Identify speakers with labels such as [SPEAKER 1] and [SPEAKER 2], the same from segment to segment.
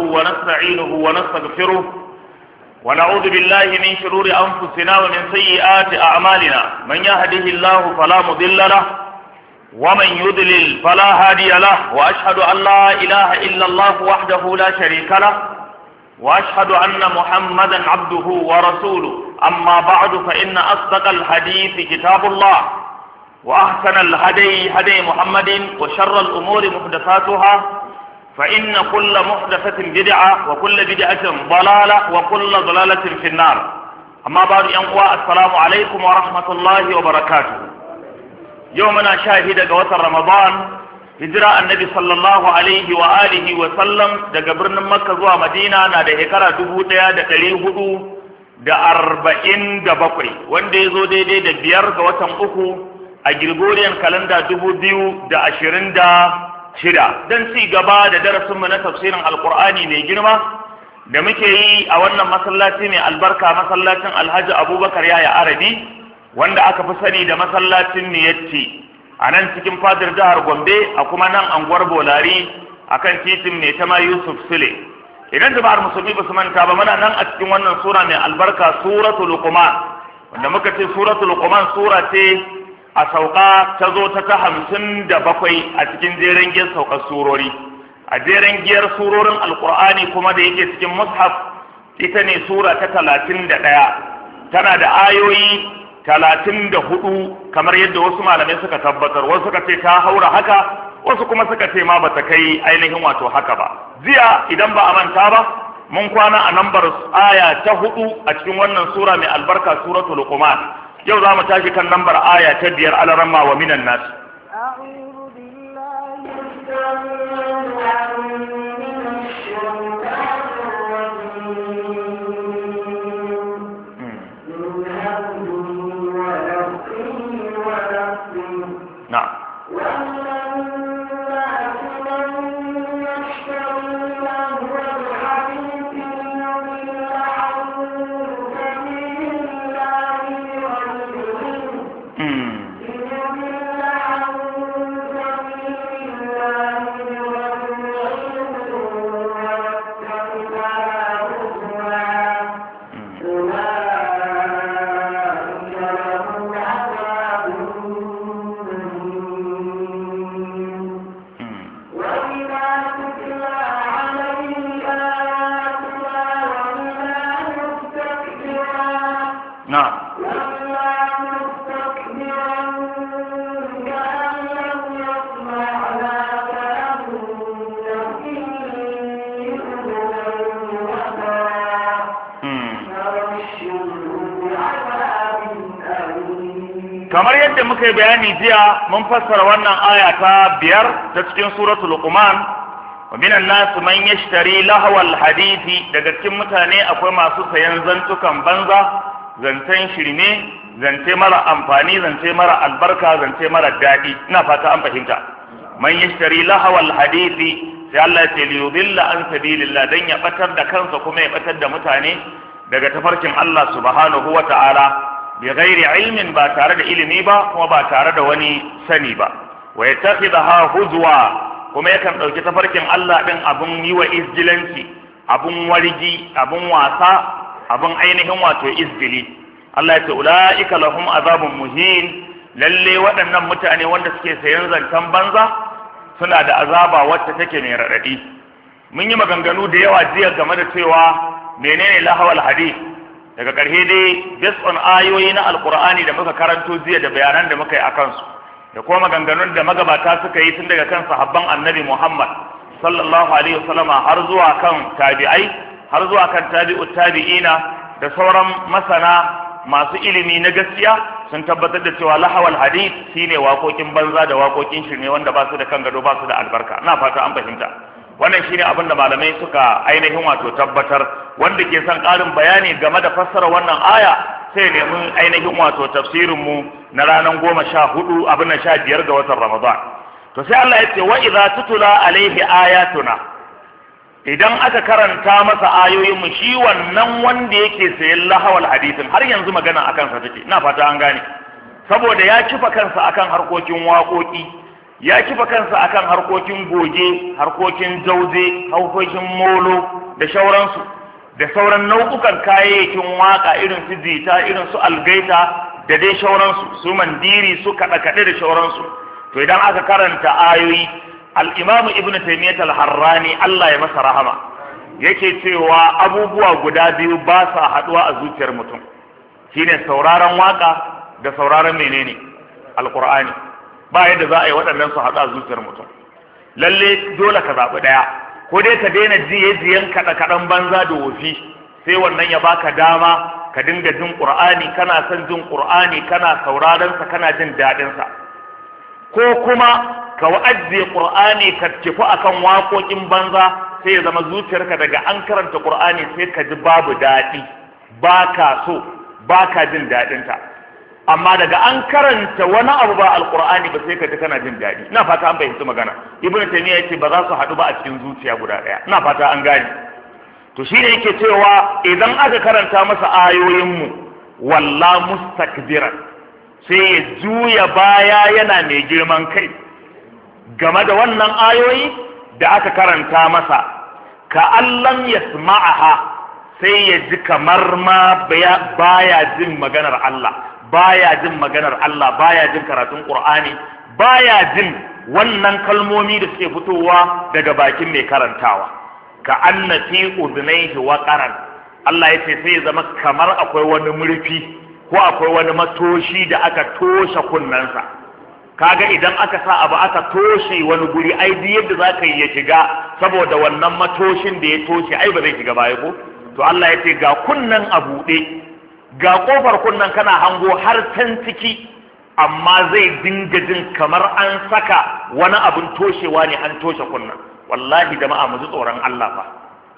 [SPEAKER 1] ونستعينه ونستغفره ونعوذ بالله من شرور أنفسنا ومن سيئات أعمالنا من يهده الله فلا مضل له ومن يضلل فلا هادي له وأشهد أن لا إله إلا الله وحده لا شريك له وأشهد أن محمدا عبده ورسوله أما بعد فإن أصدق الحديث كتاب الله وأحسن الهدي هدي محمد وشر الأمور محدثاتها فإن كل محدثة بدعة وكل بدعة ضلالة وكل ضلالة في النار. أما بعد السلام عليكم ورحمة الله وبركاته. يومنا شاهد قوة رمضان هجرة النبي صلى الله عليه وآله وسلم daga birnin Makka zuwa Madina na da shekara 1447 wanda ya zo daidai da 5 ga watan uku a Gregorian calendar 2026 don ci gaba da darasinmu na tafsirin Alkur'ani mai girma da muke yi a wannan masallaci mai albarka, masallacin Alhaji Abubakar Yaya Arabi wanda aka fi sani da masallacin Miyatti a nan cikin fadar jihar Gombe, a kuma nan anguwar Bolari akan titin Mai Tama Yusuf Sule. Idan jama'ar musulmi ba su manta ba, muna nan a cikin wannan sura mai albarka, suratul Luqman, wanda muka ce suratul Luqman sura ce a sauka ta zo ta 57 a cikin jeren giyar saukar surori. A jeren giyar surorin Alkur'ani kuma da yake cikin mushaf ita ne sura ta 31, tana da ayoyi 34 kamar yadda wasu malamai suka tabbatar, wasu suka ce ta haura haka, wasu kuma suka ce ma bata kai ainihin wato haka ba. Jiya idan ba a manta ba, mun kwana a nambar aya ta 4 a cikin wannan sura mai albarka, suratul Luqman. Yau za mu tashi kan nambar aya ta 5, alaramma wa minan nas. نعم. kamar yadda muka yi bayani jiya, mun fassara wannan aya ta 5 ta cikin suratul Luqman. Wa minan nas man yashtari lahwal hadithi, daga cikin mutane akwai masu sayan zantukan banza, zancen shirme, zance mara amfani, zance mara albarka, zance mara daɗi. Ina fata an fahimta. Man yashtari lahwal hadithi, sai Allah ya ce li yudilla an sabilillah, dan ya batar da kansa kuma ya batar da mutane daga tafarkin Allah subhanahu wa ta'ala. bi ghairi ilmin, ba tare da ilimi ba kuma ba tare da wani sani ba. Wa yattakhidha huzwa, kuma yakan dauki tafarkin Allah din abun yi wa izgilanci, abun wargi, abun wasa, abun ainihin wato izgili. Allah ya ce ulaika lahum azabun muhin, lalle waɗannan mutane wanda suke sayan zantan banza suna da azaba wacce take mai radadi. Mun yi maganganu da yawa jiya game da cewa menene lahawal hadith. Daga ƙarshe dai based on ayoyi na alkur'ani da muka karanto jiya da bayanan da muka yi a kansu, da kuma maganganun da magabata suka yi tun daga kan sahabban annabi Muhammad sallallahu alaihi wasallama har zuwa kan tabi'ai, har zuwa kan tabi'ut tabi'ina da sauran masana masu ilimi na gaskiya, sun tabbatar da cewa lahawal hadith shine waƙoƙin banza da waƙoƙin shirme wanda ba su da kan gado, ba su da albarka. Ina fata an fahimta. Wannan shine abin da malamai suka ainihin wato tabbatar. Wanda ke son ƙarin bayani game da fassara wannan aya sai nemi ainihin wato tafsirin mu na ranar 15 ga watan Ramadan. To sai Allah ya ce wa idza tutula alaihi ayatuna, idan aka karanta masa ayoyin mu, shi wannan wanda yake sayan lahawal hadisin har yanzu magana akan sa take. Ina fata an gane, saboda ya kifa kansa akan harkokin waƙoƙi, ya kifa kansa akan harkokin goge, harkokin jauje, harkokin molo da shauransu da sauran nau'ukan kayayyakin waka irin su jita, irin su algaita da dai shauransu, su mandiri, su kaɗe-kaɗe da shauransu. To idan aka karanta ayoyi, al-Imam Ibn Taymiyyah al-Harrani Allah ya masa rahama yake cewa abubuwa guda biyu ba sa haɗuwa a zuciyar mutum, shine sauraron waka da sauraron menene alqur'ani. Ba yadda za a yi waɗannan su haɗu a zuciyar mutum. Lalle dole ka zaɓi ɗaya, ko dai ka daina jiye-jiyen kaɗan banza da wofi, sai wannan ya baka dama ka dinga jin ƙur'ani, kana son jin ƙur'ani, kana sauraron sa, kana jin daɗin sa. Ko kuma ka ajiye ƙur'ani ka kifu akan waƙoƙin banza, sai ya zama zuciyarka daga an karanta ƙur'ani sai ka ji babu daɗi, baka so, baka jin daɗin ta. Amma daga an karanta wani abu ba alqur'ani ba sai ka ji kana jin daɗi. Ina fata an fahimci magana. Ibn Taymiyyah yace ba za su haɗu ba a cikin zuciya guda ɗaya. Ina fata an gane. To shine yake cewa idan aka karanta masa ayoyin mu walla mustakbiran, sai ya juya baya yana mai girman kai game da wannan ayoyi da aka karanta masa, ka allam yasma'aha, sai ya ji kamar ma baya jin maganar Allah, baya jin maganar Allah, baya jin karatun Qur'ani, baya jin wannan kalmomi da suke fitowa daga bakin mai karantawa. Ka anna fi udhnayhi waqaran, Allah yace sai ya zama kamar akwai wani murfi ko akwai wani matoshi da aka toshe kunnensa. Kaga idan aka sa abu aka toshe wani guri, ai duk yadda zaka yi ya shiga, saboda wannan matoshin da ya toshe ai ba zai shiga baya ko. To Allah yace ga kunnen a buɗe, ga kofar kunnan kana hango har can ciki, amma zai dinga jin kamar an saka wani abin toshewa ne an toshe kunnan. Wallahi jama'a mu ji tsoron Allah fa,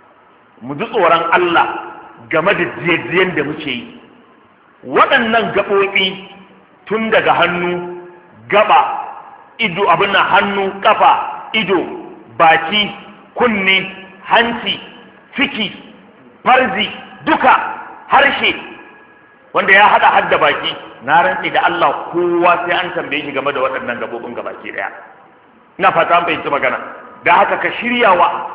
[SPEAKER 1] mu ji tsoron Allah game da jiyajiyan da muke yi. Waɗannan gaɓoɓi tun daga hannu, gaba, ido, abin nan hannu, kafa, ido, baki, kunne, hanci, ciki, farji, duka, harshe, wanda ya hada hadda baki, na rantsi da Allah kowa sai an tambaye shi game da waɗannan gabobin gabaki daya. Ina fata an fahimci magana. Da haka ka shirya wa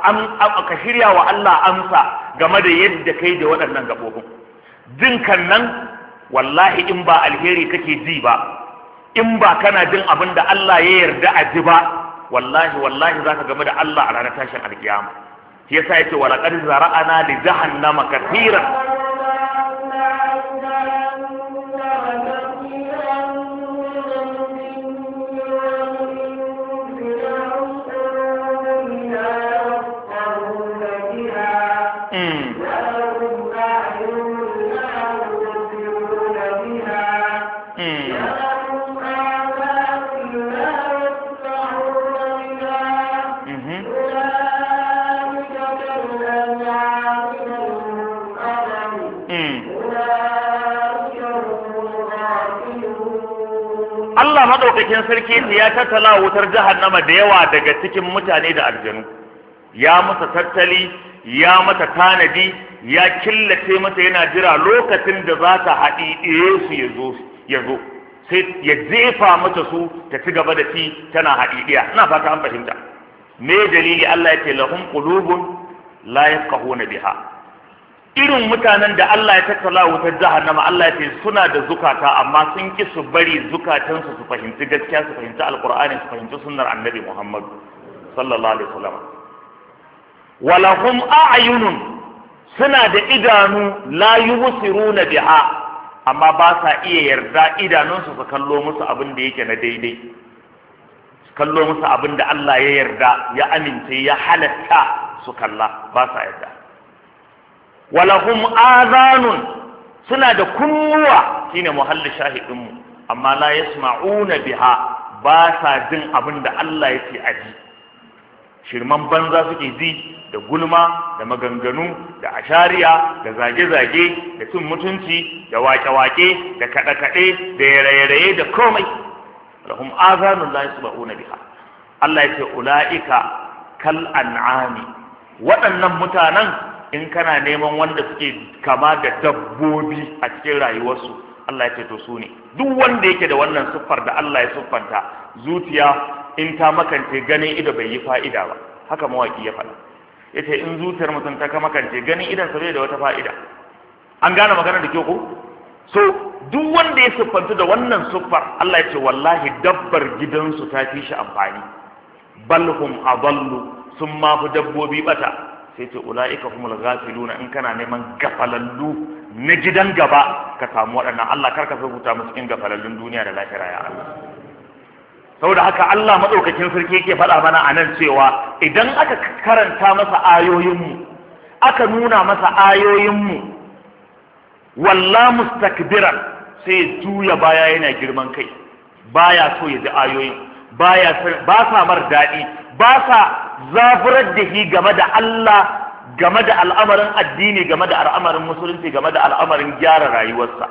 [SPEAKER 1] Allah amsa game da yadda kai da waɗannan gabobin. Jinkan nan wallahi in ba alheri kake ji ba, in ba kana jin abin da Allah ya yarda a ji ba, wallahi zaka game da Allah a ranar tashin alkiyama. Shi yasa yace wa laqad zara'ana li jahannama kathiran. Allah madaukakin sarki ya tattala wutar jahannama da yawa daga cikin mutane da aljanu, ya masa tattali, ya mata tanadi, ya killace mata, yana jira lokacin da za ta haɗiɗiye su ya zo sai ya jefa mata su ta ci gaba da ci tana haɗiɗiya. Ina fata an fahimta. Me dalili? Allah ya ce lahum qulubun la yafqahuna biha. Irin mutanen da Allah ya tattala wutar jahannama, Allah ya ce suna da zukata amma sun ki su bari zukatansu su fahimci gaskiya, su fahimci alqur'ani, su fahimci sunnar annabi Muhammad sallallahu alaihi wasallam. Walahum a'yunun, suna da idanu la yubsiruna biha, amma ba sa iya yarda idanunsu su kallo musu abin da yake na daidai, su kallo musu abin da Allah ya yarda, ya amince, ya halatta su kalla, ba sa yarda. Walahum azanun, suna da kunnuwa, shine muhalli shahidinmu, amma la yasma'una biha, ba sa jin abin da Allah yake aji. Shirman banza suke ji, da gulma, da maganganu, da ashariya, da zage-zage, da cin mutunci, da wake-wake, da kaɗe-kaɗe, da raye-raye, da komai. Lahum azanun la yasma'una biha. Allah ya ce ula'ika kal an'ami. Waɗannan mutanen, in kana neman wanda suke kama da dabbobi a cikin rayuwarsu, Allah ya ce to su ne. Duk wanda yake da wannan siffar da Allah ya siffanta, zuciya in ta makance ganin ido bai yi fa'ida ba, haka mawaki ya faɗa. Yace in zuciyar mutum ta makance ganin idan sa bai da wata fa'ida. An gane magana da ke ku? So duk wanda ya siffantu da wannan siffar, Allah ya ce wallahi dabbar gidansu ta fi shi amfani. Balhum adallu, sun ma fi dabbobi bata. Sai ce ula'ika humul ghafiluna, in kana neman gafalallu na gidan gaba ka samu waɗannan. Allah karka rubuta mu cikin gafalallun duniya da lahira ya Allah. Saboda haka Allah madaukakin sarki yake faɗa mana a nan cewa idan aka karanta masa ayoyinmu, aka nuna masa ayoyinmu, walla mustakbiran, sai juya baya yana girman kai, baya so ya ji ayoyin, ba sa mar daɗi, ba sa zaburar da shi game da Allah, game da al'amarin addini, game da al'amarin musulunci, game da al'amarin gyara rayuwarsa.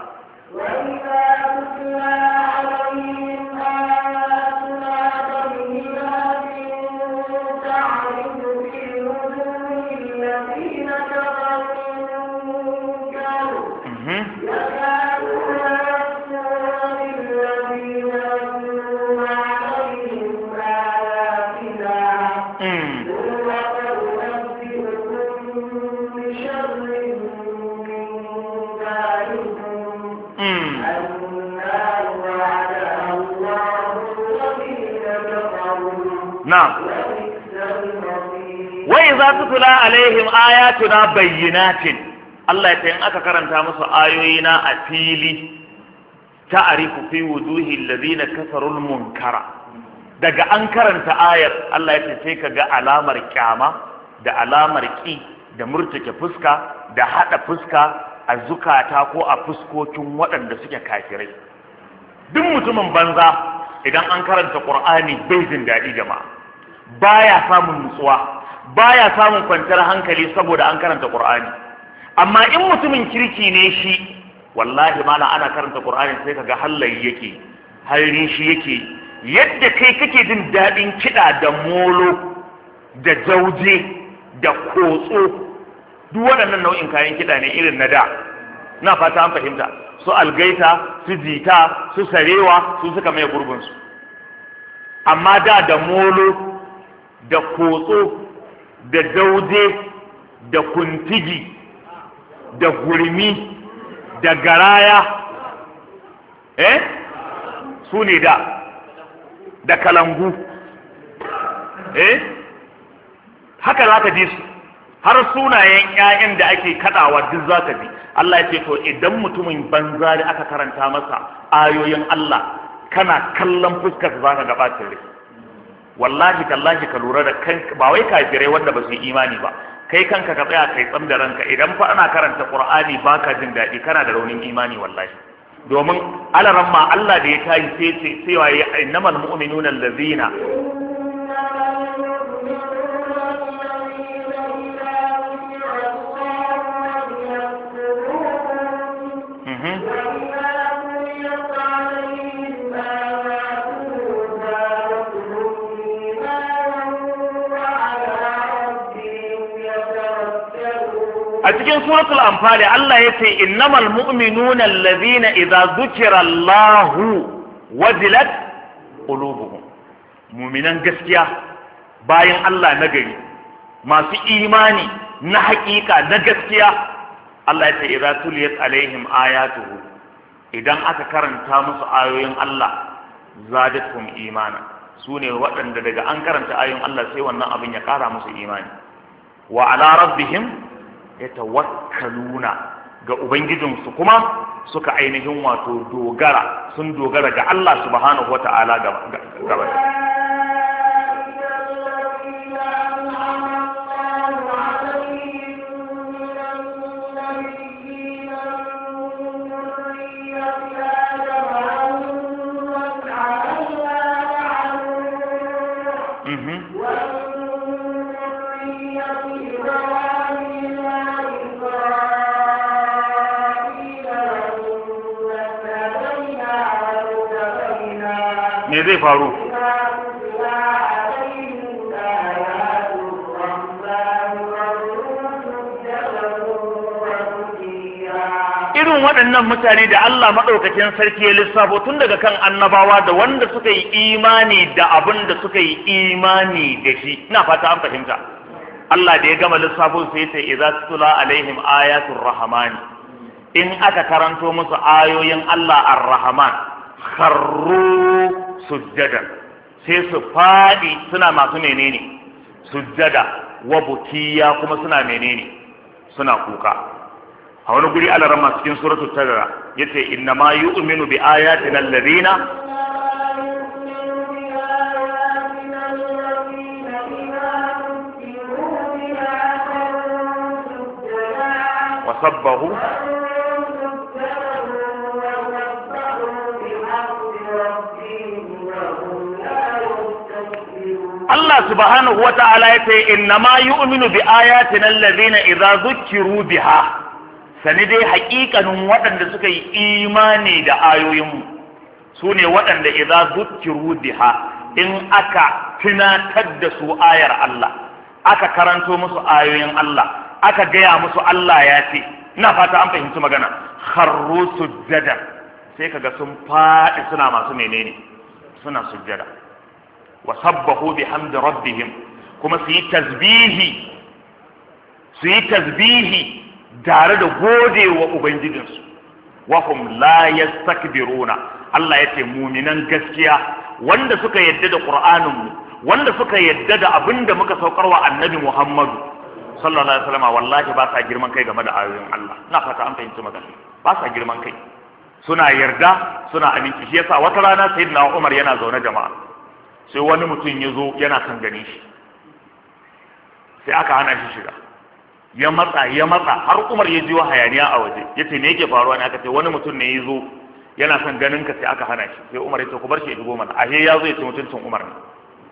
[SPEAKER 1] Wai za su tula alaihim ayatuna bayyinatin, Allah ya ce in aka karanta musu ayoyina a fili, ta'arifu fi wujuhi alladhina kafarul munkara, daga an karanta ayar Allah ya ce sai ka ga alamar kyama da alamar ki da murtuke fuska da hada fuska a zukata ko a fuskokin waɗanda suke kafirai. Duk mutumin banza idan an karanta Qur'ani bai jin daɗi jama'a, baya samun nutsuwa, baya samun kwanciyar hankali saboda an karanta Qur'ani. Amma in mutumin kirki ne shi, wallahi mala ana karanta Qur'ani sai kaga hallayi yake, harin shi yake, yadda kai kake jin daɗin kiɗa da molo da jauje da kotso, duk waɗannan nau'in kayan kiɗa ne irin na da. Na fata an fahimta, su algaita, su jita, su sarewa, su suka mai gurbinsu. Amma da molo da kotso da dauje da kuntigi da gurmi da garaya su ne da kalangu haka za ka ji su, har sunayen 'ya'yan da ake kadawa duk za ka ji. Allah ya ce to idan mutumin banza da aka karanta masa ayoyin Allah, kana kallon fuskar za ka ga bacin rai. Wallahi tallahi ka lura da kanka, ba wai kafirai wanda ba su yi imani ba, kai kanka ka tsaya kai tsam da ranka. Idan fa ana karanta Qur'ani baka jin daɗi, kana da raunin imani wallahi. Domin alaran ma Allah da ya tayi sai waye innamal mu'minuna allazina a cikin suratul anfal Allah yace innamal mu'minuna allazina idza dhukira Allahu wajilat qulubuhum, mu'minan gaskiya bayan Allah na gari masu imani na hakika na gaskiya, Allah yace idza tuliyat alaihim ayatuhu, idan aka karanta musu ayoyin Allah zadatuhum imana, sune waɗanda daga an karanta ayoyin Allah sai wannan abin ya ƙara musu imani. Wa ala rabbihim yatawakkaluna, ga ubangijinsu kuma suka ainihin wato dogara, sun dogara ga Allah subhanahu wata'ala gaba. Me zai faru? irin irin waɗannan mutane da Allah maɗaukakin sarki ya lissafo tun daga kan annabawa da wanda suka yi imani da abin da suka yi imani da shi, ina fata an fahimta. Allah da ya gama lissafo sai ce idza tutla alaihim ayatul rahmani, in aka karanto musu ayoyin Allah ar-rahman kharru sujjada, sai su faɗi suna masu menene sujjada, wa bukiya kuma suna menene suna kuka. A wani guri Allah rama cikin suratul Tadara yace inna ma yu'minu bi ayatina alladhina wa sabbahu Allah subhanahu wa ta'ala yace inna ma yu'minu bi ayatina alladhina idza dhukiru biha, sani dai haƙiƙanin waɗanda suka yi imani da ayoyinmu su ne waɗanda idza zukkiru biha, in aka tunatar da su ayar Allah, aka karanto musu ayoyin Allah, aka gaya musu Allah ya ce, ina fata an fahimci magana, kharru sujjada, sai kaga sun faɗi suna masu menene suna sujjada, wa sabbahu bihamdi rabbihim, kuma su yi tasbihi tare da gode wa ubangijinsu, wa hum la yastakbiruna. Allah ya ce muminan gaskiya wanda suka yadda da Qur'anin mu, wanda suka yadda da abinda muka saukar wa Annabi Muhammadu sallallahu alaihi wasallam, wallahi ba sa girman kai game da ayoyin Allah. Ina fata an fahimci magana, ba sa girman kai, suna yarda, suna aminci. Shi yasa wata rana sayyidina Umar yana zaune jama'a, sai wani mutum ya zo yana son gani shi, sai aka hana shi shiga. Ya matsa har Umar ya jiwa hayaniya a waje, ya ce me yake faruwa ne? Aka ce wani mutum ne ya zo yana son ganin ka, sai aka hana shi. Sai Umar ya ce ku bar shi ya shigo mana, ahe ya zo ya ce mutuncin Umar ne.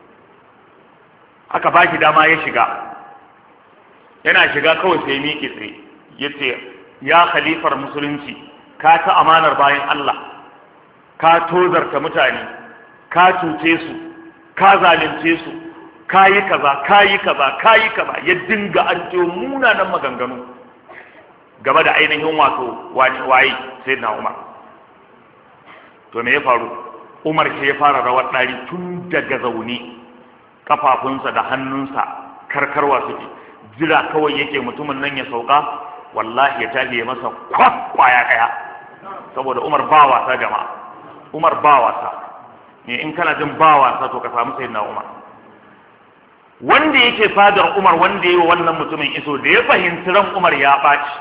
[SPEAKER 1] Aka ba shi dama ya shiga, yana shiga kawai sai miƙe tsaye ya ce ya khalifar musulunci, ka ta amanar bayan Allah, ka tozarta mutane, ka cuce su, ka zalunce su, kayi kaza ya dinga an ce munanan maganganu game da ainihin wato waye sai na Umar. To me ya faru? Umar sai ya fara rawar ɗari tun daga zaune, kafafunsa da hannunsa karkarwa suke, jira kawai yake mutumin nan ya sauka, wallahi ya tafi ya masa kwaya ɗaya, saboda Umar ba wasa jama'a, Umar ba wasa ne. In kana jin ba wasa to ka samu sayyidina Umar. Wanda yake fadar Umar, wanda yayi wannan mutumin iso, da ya fahimci ran Umar ya ɓaci,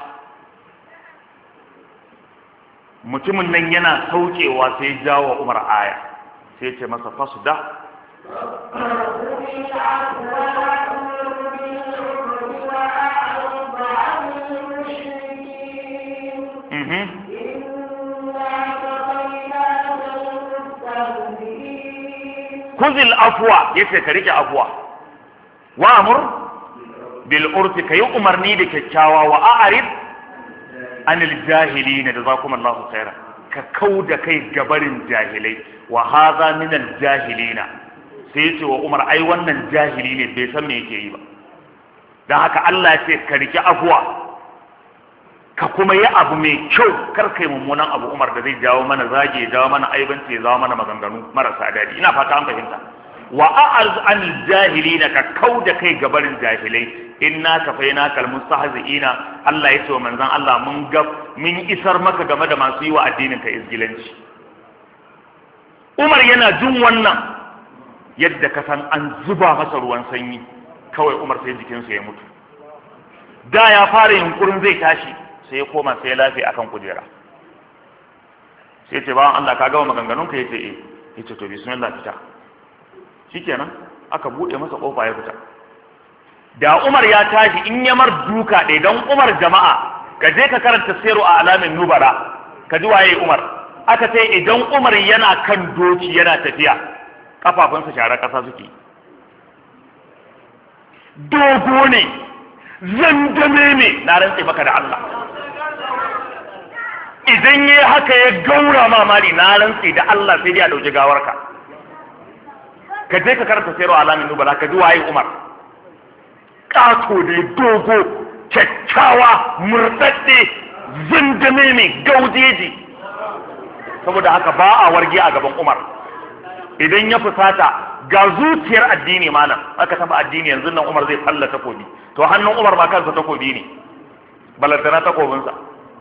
[SPEAKER 1] mutumin nan yana saukewa sai ya jawo Umar aya, sai ya ce masa fasda kuzil afwa, yace ka rike afwa, wa'mur bil urfi, kayi umarni da kyakkyawa, wa a'rid anil jahilin, da zakumullahu khairan, ka kauda kai gabarin jahilai. Wa hadha min al jahilina, sai yace wa Umar ai wannan jahili ne, bai san me yake yi ba. Dan haka Allah ya ce ka rike afwa, ka kuma yi abu mai kyau, kar kai mummunan abu Umar, da zai jawo mana zage, jawo mana aibanci, ya jawo mana maganganu marasa daɗi. Ina fata an fahimta. Wa a'arz anil jahilina, ka kauda kai gabarin jahilai. Inna kafaina kal mustahzi'ina, Allah yace wa manzon Allah mun isar maka game da masu yi wa addinin ka izgilanci. Umar yana jin wannan, yadda ka san an zuba masa ruwan sanyi, kawai Umar sai jikinsa ya mutu. Da ya fara yunkurin zai tashi, sai ya koma sai ya lafi akan kujera. Sai ce bawan Allah ka gama maganganun ka? Yace eh. Yace to bismillah, fita. Shikenan aka bude masa kofa ya fita. Da Umar ya tashi in ya mar duka ɗaya, don Umar jama'a, ka je ka karanta siru a alamin nubara, ka ji waye Umar. Aka ce idan Umar yana kan doki yana tafiya, kafafunsa share ƙasa suke, dogo ne, zandame ne, na rantse maka da Allah. Idan yayi haka ya gaura mamari, na rantse da Allah sai dai ya dauki gawarka. Ka je ka karanta siru a alamin nubara, ka ji waye Umar. Ƙato ne, dogo, kyakkyawa, murɗaɗɗe, zindame mai gaudeji. Saboda haka ba a warge a gaban Umar. Idan ya fusata ga zuciyar addini malam, aka taba addini yanzu nan Umar zai falla takobi. To hannun Umar ma kansa takobi ne, balantana takobinsa.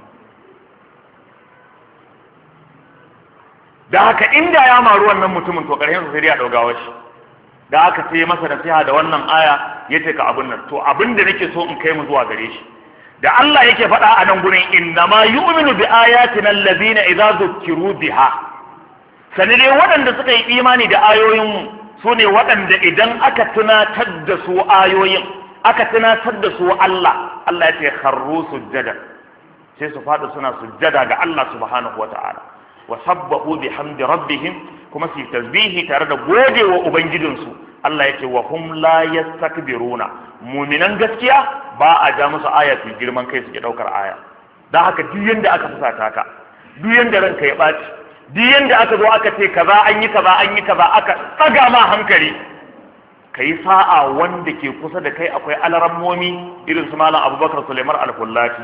[SPEAKER 1] Da haka inda ya maru wannan mutumin to ƙarshen sa sai ya daugawa shi. Da aka sai masa nasiha da wannan aya yace ka abun nan. To abin da nake so in kai mu zuwa gare shi. Da Allah yake faɗa a nan gurin innama yu'minu bi ayatina allazina idza zukkiru biha. Sani dai waɗanda suka yi imani da ayoyinmu su ne waɗanda idan aka tunatar da su ayoyin, aka tunatar da su Allah ya ce kharru sujjada, sai su faɗi suna sujjada ga Allah subhanahu wata'ala wa sabbahu bihamdi rabbihim, kuma su tasbihi tare da godewa ubangijinsu. Allah ya ce wa hum la yastakbiruna, mu'minan gaskiya ba a ja musu aya su girman kai suke daukar aya. Dan haka duk yanda aka fusata ka, duk yanda ranka ya baci, duk yanda aka zo aka ce kaza an yi kaza aka tsaga ma hankali, kai sa'a wanda ke kusa da kai akwai alarammomi irin su malam Abubakar Sulaiman Al-Kullati,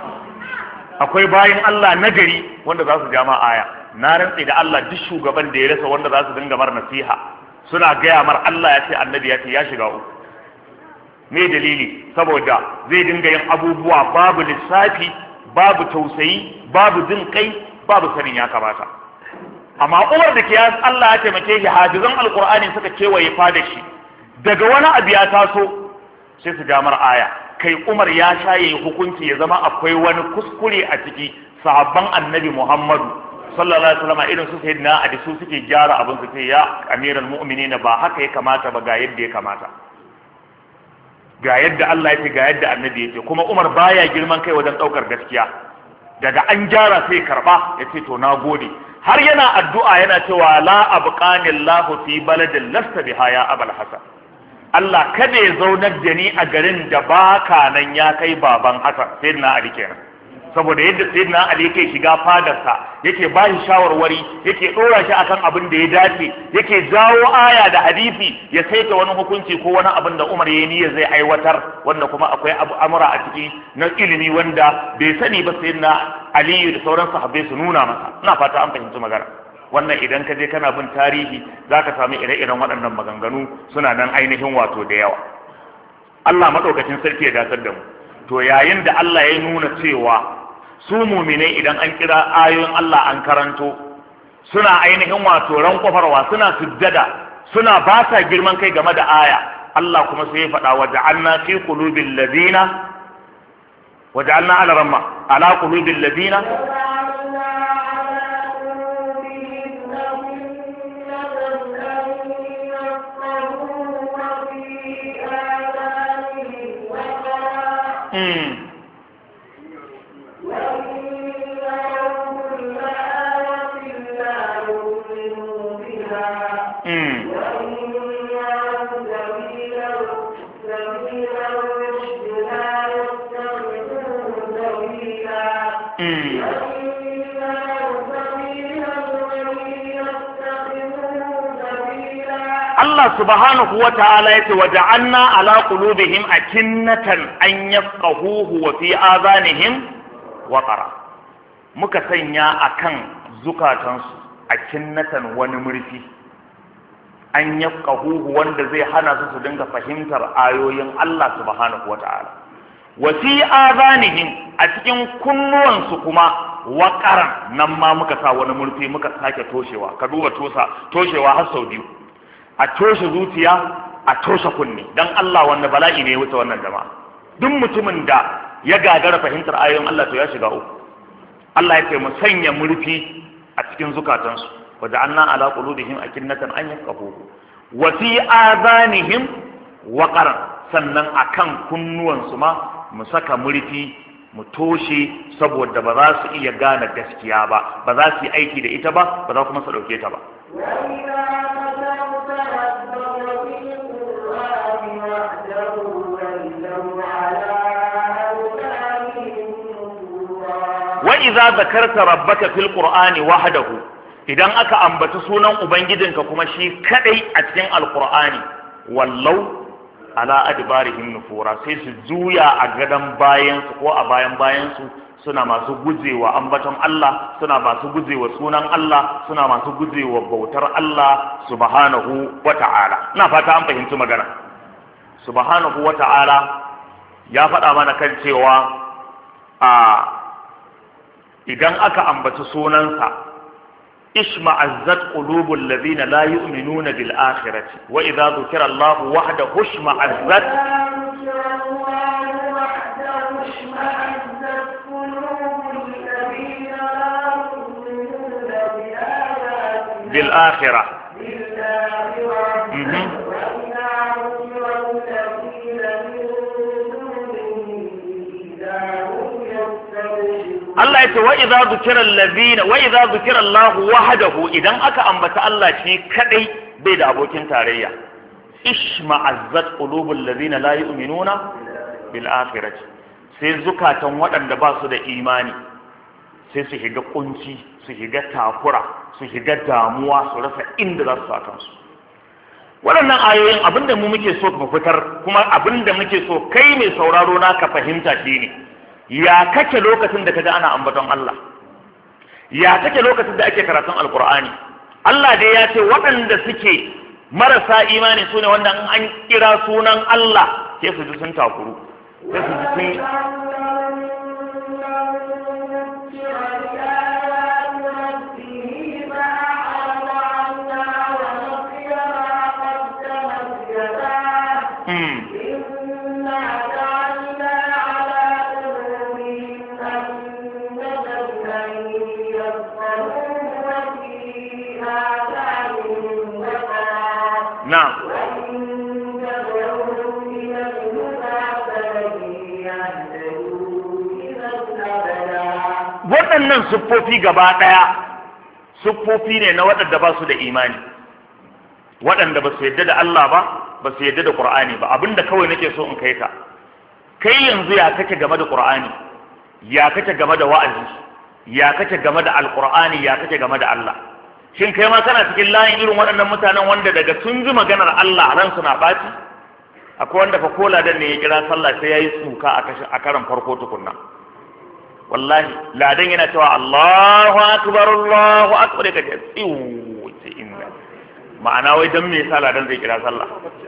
[SPEAKER 1] akwai bayin Allah nagari wanda za su ja ma aya. Na rantsi da Allah duk shugaban da ya rasa wanda za su dinga mar nasiha suna gaya mar Allah ya ce annabi ya ce ya shiga uku. Me dalili? Saboda zai dinga yin abubuwa babu lissafi, babu tausayi, babu jin kai, babu sanin ya kamata. Amma Umar da ke Allah ya taimake shi, hafizan Alkur'ani suka kewaye fada shi, daga wani abu ya taso sai su gamar aya. Kai Umar ya shaye hukunci ya zama akwai wani kuskure a ciki, sahabban annabi Muhammadu sallallahu alaihi wasallam irin su sayyidina Ali su suke gyara abin su ce ya amiral mu'minina ba haka ya kamata ba, ga yadda ya kamata, ga yadda Allah ya ce, ga yadda annabi ya ce. Kuma Umar baya girman kai wajen daukar gaskiya, daga an gyara sai karba ya ce to na gode. Har yana addu'a yana cewa la abqanillahu fi baladin lasta biha ya abul hasan, Allah kada ya zaunar da ni a garin da baka nan ya kai baban Hasan, sayyidina Ali kenan. Saboda yadda sayyidina Ali yake shiga fadarsa, yake ba shi shawarwari, yake dora shi akan abin da ya dace, yake jawo aya da hadisi ya saita wani hukunci ko wani abin da Umar yayi niyya zai aiwatar, wanda kuma akwai amura a ciki na ilimi wanda bai sani ba sayyidina Ali da sauran sahabbai su nuna masa. Ina fata an fahimci magana. Wannan idan ka je kana bin tarihi zaka samu ire-iren waɗannan maganganu suna nan ainihin wato da yawa. Allah madaukakin sarki ya dasar da mu. To yayin da Allah ya nuna cewa su muminai idan an kira ayoyin Allah an karanto suna ainihin wato rankwafarwa, suna sujjada, suna ba sa girman kai game da aya, Allah kuma sai ya faɗa wa ja'alna fi qulubil ladina wa ja'alna ala qulubil ladina Allah subhanahu wa ta'ala yace wa ja'alna ala qulubihim akinnatan an yafqahuhu wa fi adhanihim waqara, muka sanya akan zukatansu akinnatan wani murfi an yafqahuhu wanda zai hana su dinga fahimtar ayoyin Allah subhanahu wa ta'ala, wa fi adhanihim a cikin kunnuwansu kuma waqaran, nan ma muka sa wani murfi muka sake toshewa. Ka duba toshewa har sau biyu, a toshe zuciya, a toshe kunne. Dan Allah wanda bala'i ne ya wuce wannan jama'a. Duk mutumin da ya gagara fahimtar ayoyin Allah to ya shiga uku. Allah ya ce mu sanya murfi a cikin zukatansu, wa ja'alna ala qulubihim akinnatan an yafqahuhu wa fi adhanihim waqaran, sannan akan kunnuwansu ma mu saka murfi mu toshe, saboda ba za su iya gane gaskiya ba, ba za su yi aiki da ita ba, ba za kuma su dauke ta ba. wa idza zakarta rabbaka fil qur'ani wahdahu, idan aka ambaci sunan ubangijinka kuma shi kadai a cikin alqur'ani, wallau ala adbarihim nufura sai su juya a gadan bayan su ko a bayan su suna masu gujewa ambaton Allah, suna masu gujewa sunan Allah, suna masu gujewa bautar Allah subhanahu wata'ala. Ina fata an fahimci magana. Subhanahu wata'ala ya faɗa mana kan cewa idan aka ambaci sunansa اشمعزت قلوب الذين لا يؤمنون بالآخرة وإذا ذكر الله وحده اشمعزت بالآخرة Allah yace wa idza dhukira Allah wahdahu idan aka ambata Allah shi kadai bai da abokin tarayya ishma'azzat qulubul ladina la yu'minuna bil akhirati sai zukatan waɗanda ba su da imani sai su shiga kunci, su shiga takura, su shiga damuwa, su rasa inda za su sa kansu. Waɗannan ayoyin abinda mu muke so mu fitar kuma abinda muke so kai mai sauraro na ka fahimta shine ya kake lokacin da kaga ana ambaton Allah, ya kake lokacin da ake karatun alkur'ani. Allah dai ya ce waɗanda suke marasa imani sune wanda an kira sunan Allah sai su ji sun takuru, sai su ji sun waɗannan siffofi gaba ɗaya siffofi ne na waɗanda ba su da imani, waɗanda ba su yadda da Allah ba su yadda da Qur'ani ba. Abinda kawai nake so in kai ka, kai yanzu ya kake game da Qur'ani, ya kake game da wa'azi, ya kake game da Alƙur'ani, ya kake game da Allah. Shin kai ma kana cikin layin irin waɗannan mutanen wanda daga sun ji maganar Allah ran suna ɓaci? Akwai wanda fa kola dan ne ya kira sallah sai yayi tsuka a karan farko tukunna. Wallahi ladan yana cewa Allahu akbar da kace tsiwu ce inna ma'ana wai dan me yasa ladan zai kira sallah?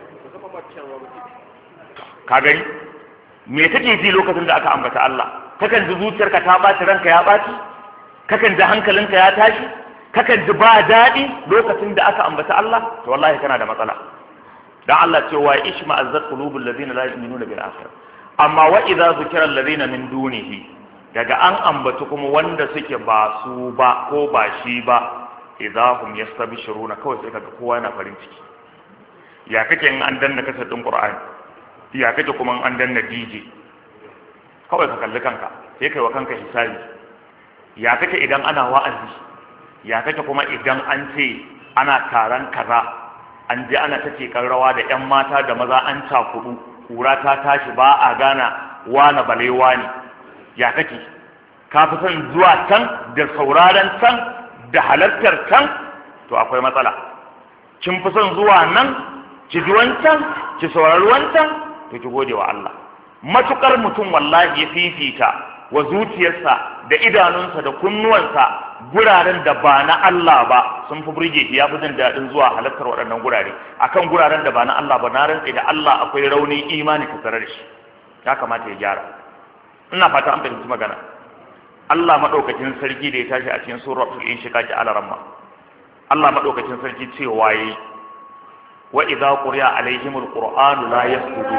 [SPEAKER 1] Ka gani me kake ji lokacin da aka ambata Allah? Kakan ji zuciyarka ta baci, ranka ya baci, kakan ji hankalinka ya tashi, kakan ji ba daɗi lokacin da aka ambata Allah? To wallahi kana da matsala. Dan Allah cewa ishma'azzat qulubul ladina la yu'minuna bil akhirah. Amma wa idza zukira alladhina min dunihi, daga an ambaci kuma wanda suke ba su ba ko ba shi ba, idahum yastabshiruna, kawai sai kaga kowa yana farin ciki. Ya kake in an danna kasar din Qur'ani, ya kake kuma in an danna DJ, kawai ka kalli kanka sai kai wa kanka hisabi. Ya kake idan ana wa'azi, ya kake kuma idan an ce ana taron kaza, an je ana ta kan rawa da 'yan mata da maza an cakudu, kura ta tashi ba a gana wane balewa ne. Ya kake ka fi son zuwa can da sauraron can da halartar can? To akwai matsala. Kin fi son zuwa nan ki ji wancan ki saurari wancan? To ki gode wa Allah. Matukar mutum wallahi ya fifita wa zuciyarsa da idanunsa da kunnuwansa guraren da ba na Allah ba, sun fi burge shi, ya fi jin daɗin zuwa halartar waɗannan gurare akan guraren da ba na Allah ba. Na rantse da Allah akwai raunin imani tattare da shi, ya kamata ya gyara. Ina fata an fahimci magana. Allah madaukakin sarki da ya tashi a cikin suratul inshiqaq al-ramma, Allah madaukakin sarki cewa yi wa idza quriya alaihimul qur'anu la yasjudu.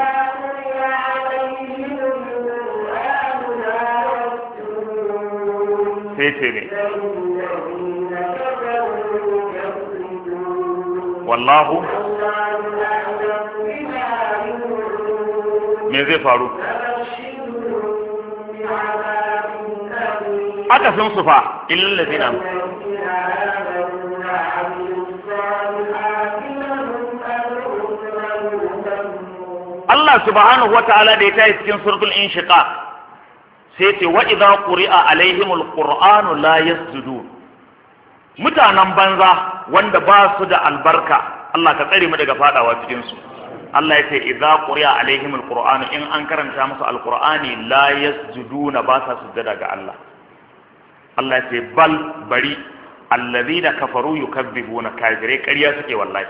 [SPEAKER 1] Sai ce ne wallahu me zai faru? aka sun sufa illal ladina Allah subhanahu wataala da ya tayi cikin suratul inshiqaq sai ce wa idza quri'a alaihimul qur'anu la yasjudun. Mutanen banza wanda ba su da albarka, Allah ka tsare mu daga fadawa cikin su. Allah ya ce idza quriya alaihim alquran in an karanta musu alqurani la yasjuduna ba sa sujjada ga Allah. Allah ya ce bal bari alladhina kafaru yukazzibuna kafirai ƙarya suke wallahi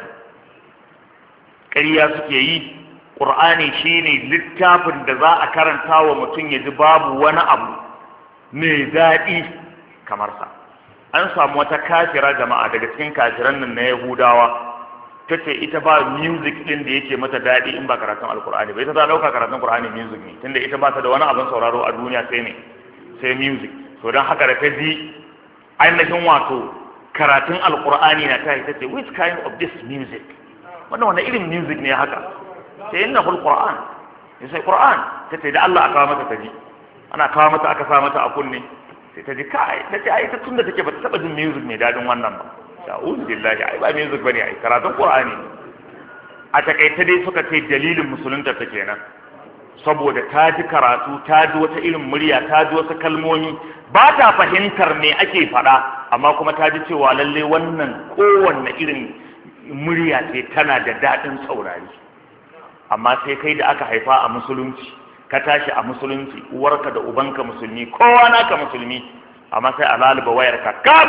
[SPEAKER 1] ƙarya suke yi. Qur'ani shine littafin da za a karanta wa mutum ya ji babu wani abu mai daɗi kamar sa. An samu wata kafira jama'a daga cikin kafiran nan na Yahudawa ta ce ita ba music din da yake mata daɗi in ba karatun alkur'ani ba. Ita ta ɗauka karatun qur'ani music ne tunda ita ba ta da wani abin sauraro a duniya sai ne sai music. To don haka da ta ji ainihin wato karatun alkur'ani na ta ce which kind of this music, wannan wani irin music ne haka? sai innahu alquran, sai qur'an. ta ce da Allah aka kawo mata ta ji, ana kawo mata aka sa mata a kunne sai ta ji kai, ta ce ai ta tunda take ba ta taba jin music mai dadin wannan ba. Sha'uz billahi, ai ba music bane, ai karatun qur'ani. A takaice dai suka ce dalilin musulunta ta kenan saboda ta ji karatu, ta ji wata irin murya, ta ji wasu kalmomi, ba ta fahimtar me ake faɗa amma kuma ta ji cewa lalle wannan kowanne irin murya ce tana da daɗin saurari. Amma sai kai da aka haifa a musulunci, ka tashi a musulunci, uwarka da ubanka musulmi, kowa naka musulmi, amma sai a laluba wayarka kaf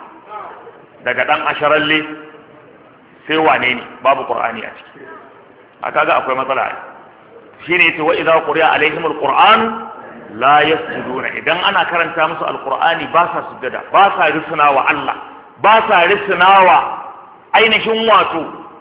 [SPEAKER 1] daga dan asharalle sai wane ne babu qur'ani a ciki. Aka ga akwai matsala. Shine yace wa idza quriya alaihim alquran la yasjuduna, idan ana karanta musu alqur'ani ba sa sujjada, ba sa risna wa Allah, ba sa risna wa ainihin wato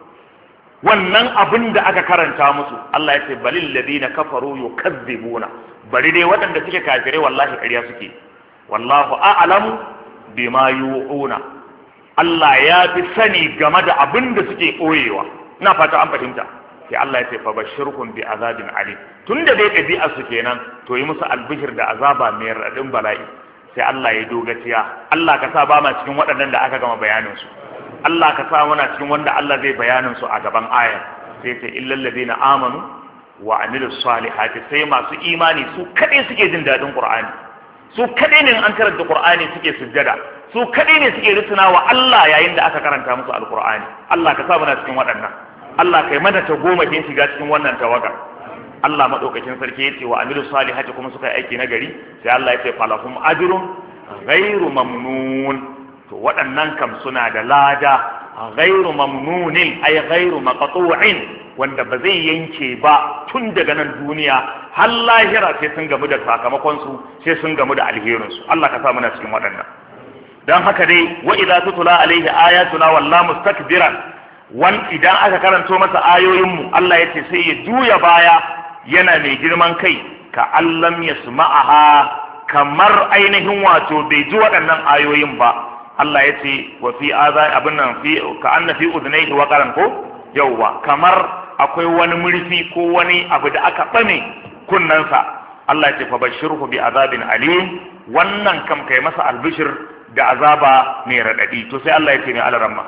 [SPEAKER 1] wannan abin da aka karanta musu. Allah ya ce balil ladina kafaru yukazzibuna, bari dai waɗanda suke kafirai wallahi ƙarya suke. Wallahu a'lamu bima yu'una, Allah ya fi sani game da abin da suke ɓoyewa. Ina fata an fahimta. Sai Allah ya ce fa bashirhum bi azabin alim, tunda dai ɗabi'a su kenan to yi musu albishir da azaba mai raɗin bala'i. Sai Allah ya dogaciya, Allah ka sa ba ma cikin waɗannan da aka gama bayanin su. Allah ka sa muna cikin wanda Allah zai bayanin su a gaban aya. Sai ce illal ladina amanu wa amilus salihati, sai masu imani su kadai suke jin dadin Qur'ani, su kadai ne an karanta Qur'ani suke sujjada, su kadai ne suke rusuna wa Allah yayin da aka karanta musu alqur'ani. Allah ka sa muna cikin waɗannan. Allah kai mana ta goma kin shiga cikin wannan tawaga. Allah madaukakin sarki yace wa amilus salihati kuma suka yi aiki na gari, sai Allah yace falahum ajrun ghairu mamnun. To waɗannan kam suna da lada ghairu mamnunin ay ghairu maqtu'in, wanda ba zai yanke ba tun daga nan duniya har lahira, sai sun gamu da sakamakon su, sai sun gamu da alherin su. Allah ka sa muna cikin waɗannan. Dan haka dai wa idza tutla alaihi ayatuna walla mustakbiran, idan aka karanto masa ayoyin mu Allah yace sai ya juya baya yana mai girman kai, ka allam yasma'aha, kamar ainihin wato bai ji waɗannan ayoyin ba. Allah ya ce wa fi azan abin nan fi ka anna fi udnayhi waqaran ko yawwa, kamar akwai wani murfi ko wani abu da aka bane kunnansa. Allah ya ce fa bashirhu bi azabin alim, wannan kam kai masa albishir da azaba mai radadi. To sai Allah ya ce mai alaramma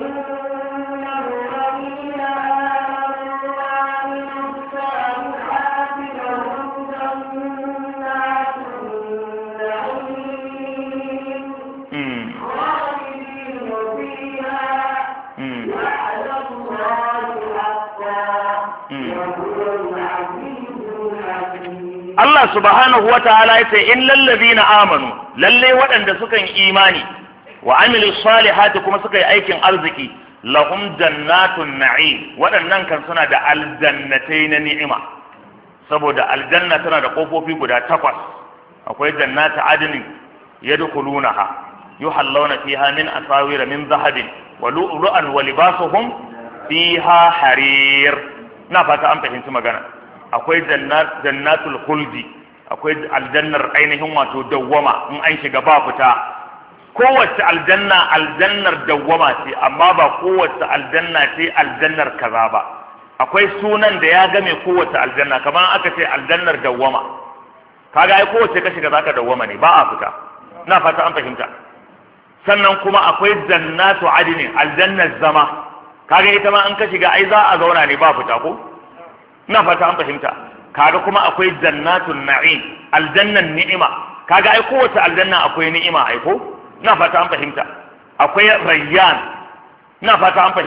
[SPEAKER 1] Allah subhanahu wa ta'ala ya ce in lallazina amanu, lalle waɗanda suka yi imani wa amilu salihati kuma suka yi aikin arziki, lahum jannatun na'im, waɗannan kan suna da aljannatai na ni'ima. Saboda aljanna tana da ƙofofi guda 8. Akwai jannatu adnin yadkhulunaha yuhallawna fiha min asawir min zahabin wa lu'lu'an wa libasuhum fiha harir. Na fata an fahimci magana. Akwai jannatul khuldi, akwai aljannar ainihin wato dawwama, in an shiga ba fita. Kowace aljannar dawwama ce, amma ba kowace aljanna ce aljannar kaza ba. Akwai sunan da ya game kowace aljanna, kamar aka ce aljannar dawwama, kaga ai kowace ka shiga zaka dawwama ne, ba a fita. Na fata an fahimta. Sannan kuma akwai jannatu adnin, aljannar zama, kaga ita ma an ka shiga ai za a zauna ne ba fita ko? Na fata an fahimta. Kaga kuma akwai jannatun na'im, aljannan ni'ima, kaga ai kowace aljanna akwai ni'ima ai ko? Na fata an fahimta. Akwai rayyan, na fata an fahimta.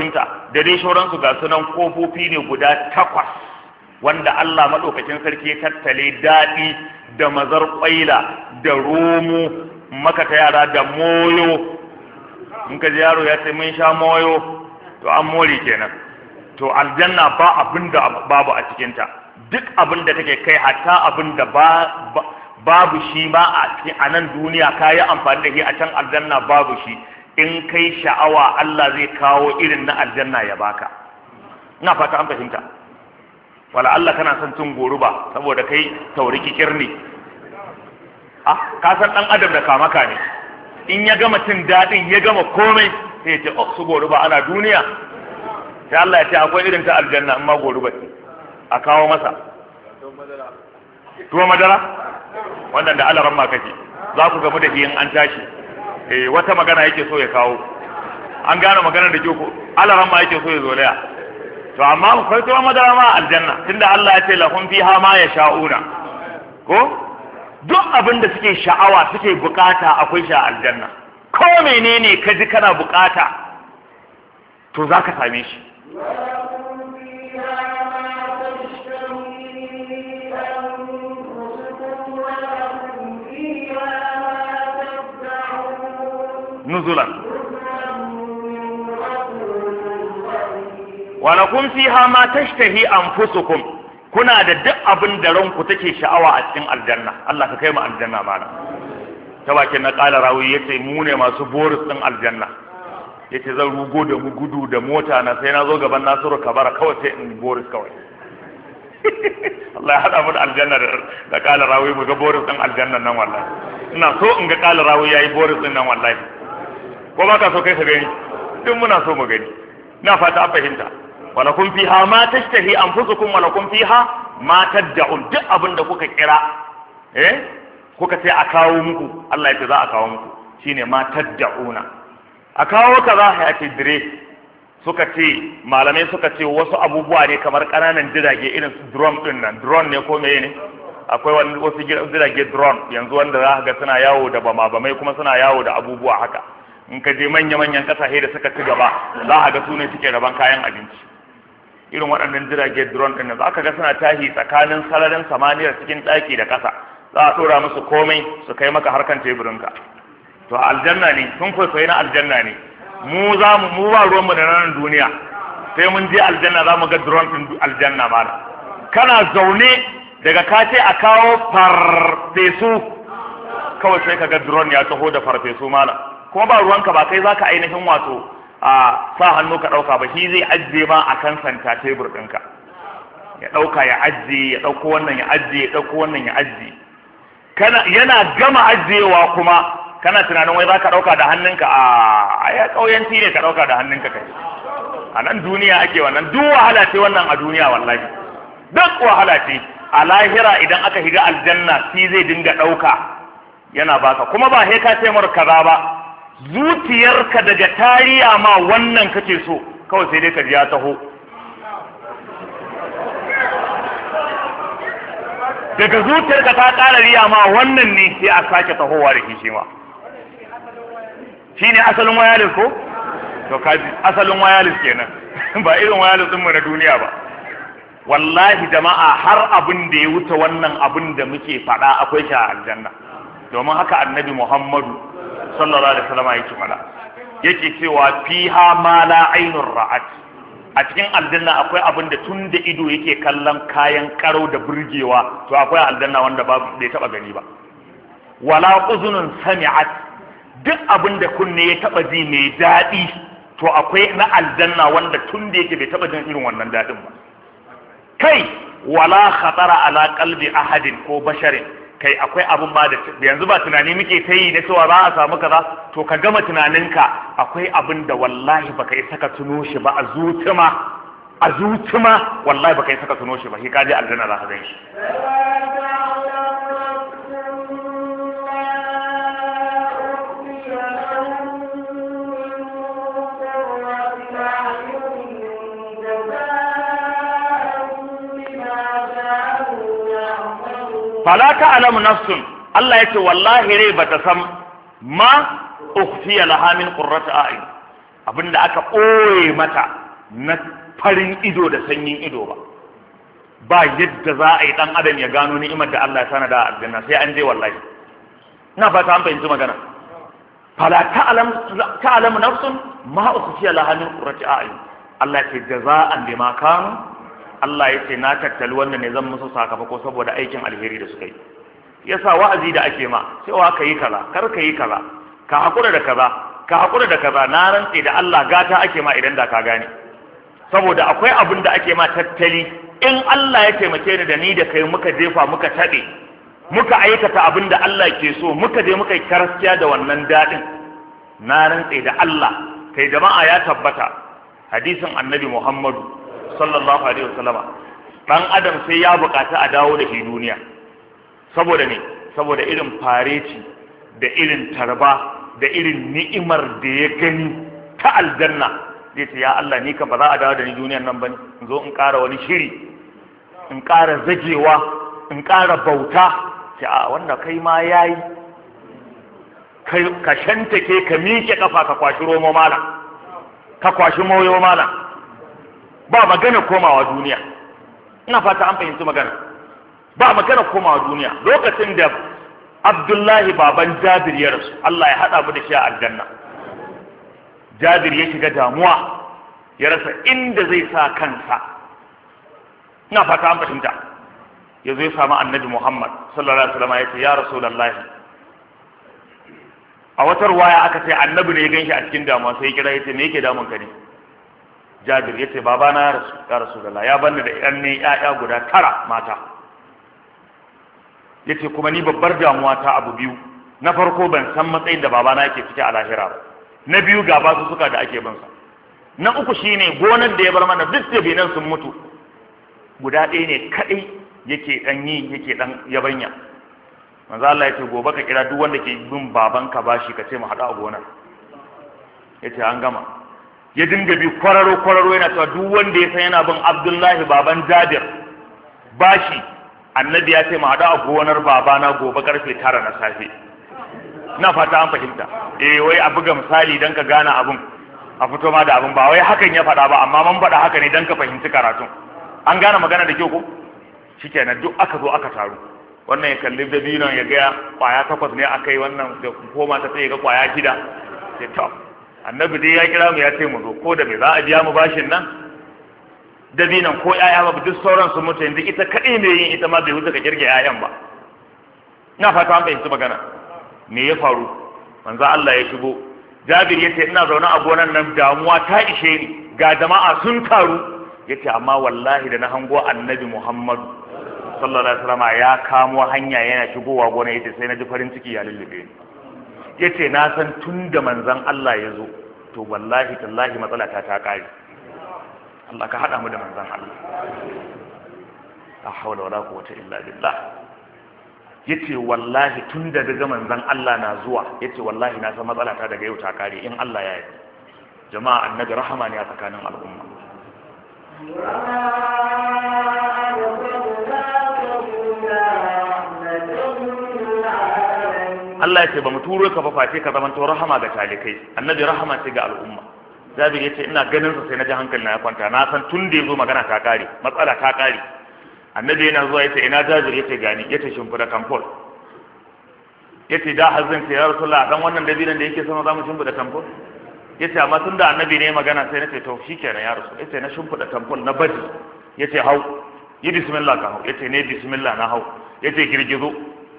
[SPEAKER 1] da dai shauransu ga sunan kofofi ne guda 8 wanda Allah madaukakin sarki ya tattale daɗi da mazar ƙwaila da romo maka ta yara da moyo. In ka ji yaro ya ce mun sha moyo to an more kenan. To aljanna ba abin da babu a cikinta, duk abin da take kai, hatta abin da babu shi ma a nan duniya ka yi amfani da shi a can aljanna babu shi. In kai sha'awa Allah zai kawo irin na aljanna ya baka. Ina fata an fahimta. Wala Allah kana son cin goruba saboda kai tauriki kirni. Ka san dan adam da kamaka ne. In ya gama cin dadin ya gama komai sai ya ce su goruba ana duniya. Sai Allah ya ce akwai irin ta aljanna amma goruba ce. A kawo masa. Tuwa madara? Wannan da alaran ma kake. Za ku gamu da shi in an tashi. Wata magana yake so ya kawo. An gane maganar da ke ko alaran ma yake so ya zolaya. To amma akwai tuwa madara ma aljanna tunda Allah ya ce lahum fiha ma yasha'una. Ko duk abin da suke sha'awa suke bukata akwai shi a aljanna. Ko menene ka ji kana bukata to zaka same shi. nuzulan walakum fiha ma tashtahi anfusukum, kuna da duk abin da ranku take sha'awa a cikin aljanna. Allah ka kai mu aljanna mana. Ta bakin na kala rawi yace mu ne masu boris din aljanna. Yace zan rugo da mu gudu da mota na sai na zo gaban Nasiru Kabara kawai sai in boris kawai. Allah ya hada mu da aljanna da kala rawi mu ga boris din aljanna nan wallahi. Ina so in ga kala rawi yayi boris din nan wallahi. Ko ba ka so kai ka gani? Duk muna so mu gani. Na fata an fahimta. Walakum fiha ma tashtahi anfusukum walakum fiha ma tad'un, duk abin da kuka kira kuka ce a kawo muku, Allah ya ce za a kawo muku, shine ma tad'una. A kawo kaza ya ce dire. Suka ce malamai suka ce wasu abubuwa ne kamar kananan jirage irin su drone din nan. Drone ne ko meye ne? Akwai wasu jirage drone yanzu wanda za ka ga suna yawo da bama-bamai kuma suna yawo da abubuwa haka. In ka je manya-manyan kasashe da suka ci gaba za a ga su ne suke raban kayan abinci. Irin waɗannan jirage drone ɗin za ka ga suna tahi tsakanin sararin samaniyar cikin ɗaki da ƙasa. Za a ɗora musu komai su kai maka harkan teburinka. To aljanna ne, sun kwaikwayi na aljanna ne. Mu ba ruwanmu da nan duniya. Sai mun je aljanna za mu ga drone ɗin aljanna mana. Kana zaune daga ka ce a kawo farfesu kawai sai ka ga drone ya taho da farfesu mana. Kuma ba ruwanka ba kai zaka ainihin wato a sa hannu ka dauka ba, shi zai ajiye ma akan santa tebur ɗinka. Ya dauka ya ajiye, ya dauko wannan ya ajiye, ya dauko wannan ya ajiye. Yana gama ajiyewa kuma kana tunanin wai zaka dauka da hannunka a ya kauyanci ne ka dauka da hannunka kai. A nan duniya ake wannan, duk wahala ce wannan a duniya wallahi. Duk wahala ce. A lahira idan aka shiga aljanna shi zai dinga dauka yana baka, kuma ba sai ka ce mar kaza ba. Zuciyarka daga tariya ma wannan kake so kawai sai dai ka ji ya taho. Daga zuciyarka ta ƙara riya ma wannan ne sai a sake tahowa da shi ma. Shi ne asalin wayalis ko? To kaji asalin wayalis kenan. Ba irin wayalis ɗinmu na duniya ba. Wallahi jama'a har abin da ya wuce wannan abin da muke faɗa akwai shi a aljanna. Domin haka annabi Muhammadu sallallahu alaihi wasallam yake fada, yake cewa fiha ma la ainur ra'at, a cikin aljanna akwai abin da tun da ido yake kallon kayan karo da burgewa, to akwai aljanna wanda ba bai taba gani ba. Wala uzunun sami'at, duk abin da kunne ya taba ji mai dadi to akwai na aljanna wanda tun da yake bai taba jin irin wannan dadin ba. Kai wala khatara ala qalbi ahadin ko basharin, kai akwai abun ma da yanzu ba tunani muke ta yi na cewa za a samu kaza, to ka gama tunaninka akwai abin da wallahi baka yi saka tuno shi ba a zuci ma wallahi baka yi saka tuno shi ba, shi kaje aljanna za ka gan shi. fala ta'lamu nafsun, Allah yace wallahi rai bata san ma ukhfiya laha min qurrati a'yun, abinda aka ɓoye mata na farin ido da sanyin ido ba yadda za a yi dan adam ya gano ni'imar da Allah ya sana da aljanna sai an je wallahi. ina fata an fahimci magana. fala ta'lamu nafsun ma ukhfiya laha min qurrati a'yun. Allah ce jaza'an bima kanu. Allah yace na tattali wannan ne zan musu sakamako saboda aikin alheri da suka yi. Yasa wa'azi da ake ma cewa ka yi kaza kar ka yi kaza ka hakura da kaza ka hakura da kaza na rantse da Allah gata ake ma idan da ka gane. Saboda akwai abin da ake ma tattali in Allah ya taimake ni da ni da kai muka jefa muka taɓe muka aikata abin da Allah ke so muka je muka yi karaskiya da wannan daɗin na rantse da Allah kai jama'a ya tabbata hadisin annabi Muhammadu sallallahu alaihi wasallama dan adam sai ya bukata a dawo da shi duniya saboda ne saboda irin fareci da irin tarba da irin ni'imar da ya gani ta aljanna zai ce ya Allah ni ka ba za a dawo da ni duniyan nan bane in zo in ƙara wani shiri in ƙara zagewa in ƙara bauta ce a wanda kai ma yayi kai ka shantake ka miƙe kafa ka kwashi romo malam ka kwashi moyo malam ba magana komawa duniya. ina fata an fahimci magana. ba magana komawa duniya. Lokacin da Abdullahi baban Jabir ya rasu Allah ya haɗa mu da shi a aljanna. Jabir ya shiga damuwa ya rasa inda zai sa kansa. ina fata an fahimta. ya zo ya samu annabi Muhammad sallallahu alaihi wasallam ya ce ya Rasulullahi. a wata ruwaya aka ce annabi ne ya ganshi a cikin damuwa sai ya kira ya ce me yake damun ka ne. Jabir ya ce babana ya Rasulullahi ya banni da ƴaƴa guda 9 mata. ya ce kuma ni babbar damuwa ta abu biyu. na farko ban san matsayin da babana yake ciki a lahira ba. na biyu ga basu suka da ake binsa. na uku shine gonar da ya bar mana duk da binan sun mutu guda ɗaya ne kaɗai yake ɗan yi yake ɗan yabanya. manzo Allah ya ce gobe ka kira duk wanda ke bin babanka bashi ka ce mu haɗu a gonar. ya ce an gama. ya dinga bi kwararo yana cewa duk wanda ya san yana bin Abdullahi baban Jabir bashi annabi ya ce mu haɗu a gonar babana gobe karfe 9 na safe. ina fata an fahimta. wai a buga misali dan ka gane abun a fito ma da abun ba wai hakan ya faɗa ba amma mun faɗa haka ne dan ka fahimci karatun. an gane magana da kyau ko shikenan duk aka zo aka taru wannan ya kalli dabinon ya ga kwaya 8 ne aka yi wannan da koma ta sai ga kwaya 6 sai to annabi dai ya kira mu ya ce mu zo ko da me za a biya mu bashin nan dabinon ko yaya ba duk sauran su mutu yanzu ita kadai ne yin ita ma bai wuce ka kirge yayan ba. ina fata an fahimci magana. me ya faru manzo Allah ya shigo. Jabir yace ina zaune a gonan nan damuwa ta ishe ni ga jama'a sun taru yace amma wallahi da na hango annabi Muhammad sallallahu alaihi wasallam ya kamo hanya yana shigowa gona yace sai na ji farin ciki ya lullube ni. yace na san tunda manzon Allah ya zo to wallahi tallahi matsala ta kare. Allah ka hada mu da manzon Allah. la hawla wala quwwata illa billah. yace wallahi tunda daga manzon Allah na zuwa yace wallahi na san matsala ta daga yau ta kare in Allah ya yarda. jama'a annabi rahama ne a tsakanin al'umma. Allah ya ce ba mu turo ka ba face ka zamanto rahama ga talikai. annabi rahama ce ga al'umma. Jabir ya ce ina ganin sa sai na ji hankali na ya kwanta na san tun da yazo magana ta kare matsala ta kare. annabi yana zuwa ya ce ina Jabir ya ce gani ya ce shimfida tamfol. ya ce da hazin ce ya Rasulullah dan wannan dabinan da yake sama za mu shimfida tamfol. ya ce amma tun da annabi ne magana sai na ce to shikenan ya Rasul. ya ce na shimfida tamfol na baji. ya ce hau yi bismillah ka hau. ya ce ne bismillah na hau. ya ce girgizo.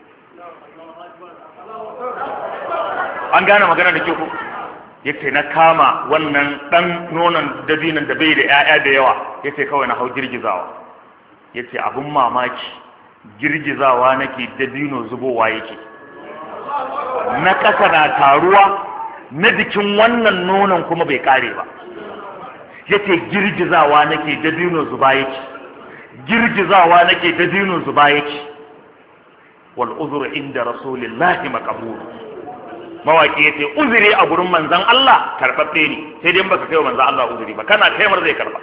[SPEAKER 1] an gane magana da ke ku. yace na kama wannan dan nonon dabinan da bai da 'ya'ya da yawa yace kawai na hau girgizawa. yace abun mamaki girgizawa nake dabino zubowa yake na kasa na taruwa na jikin wannan nonon kuma bai kare ba. yace girgizawa nake dabino zuba yake girgizawa nake dabino zuba yake. wal uzru inda rasulillahi maqbul. mawaki yace uzuri a gurin manzon Allah karbabbe ne sai dai baka kai wa manzon Allah uzuri ba kana kaimar zai karba.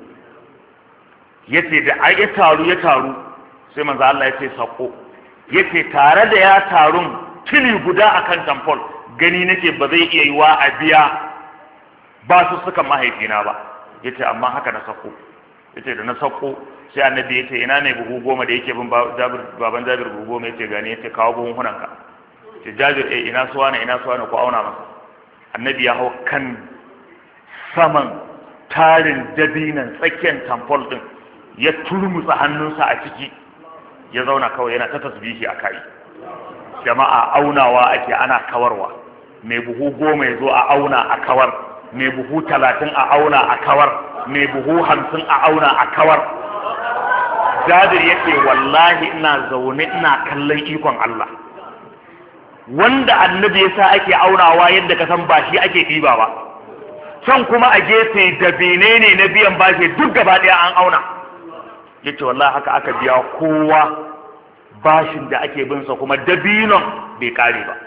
[SPEAKER 1] yace da ai ya taru sai manzon Allah yace sako. yace tare da ya tarun tili guda akan tamfol gani nake ba zai iya yiwa a biya ba su suka mahaifina ba. yace amma haka na sako. Yace da na sako sai annabi yace ina ne buhu 10 da yake bin baban Jabir buhu 10, yace gani, yace kawo buhun hunanka. Yace Jabir ina suwa ne ko auna masa. Annabi ya hau kan saman tarin dabinan tsakiyar tamfol din, ya turmutsa hannunsa a ciki, ya zauna kawai yana ta tasbihi a kai. Jama'a aunawa ake, ana kawarwa. Mai buhu 10 ya zo a auna a kawar, mai buhu 30 a auna a kawar, mai buhu 50 a auna a kawar. Jabir yake wallahi ina zaune ina kallon ikon Allah. Wanda annabi yasa ake aunawa yadda ka san ba shi ake ɗiba ba. Can kuma a gefe da benene na biyan bashi duk gaba ɗaya an auna. Yace wallahi haka aka biya kowa bashin da ake bin sa, kuma dabinon bai kare ba.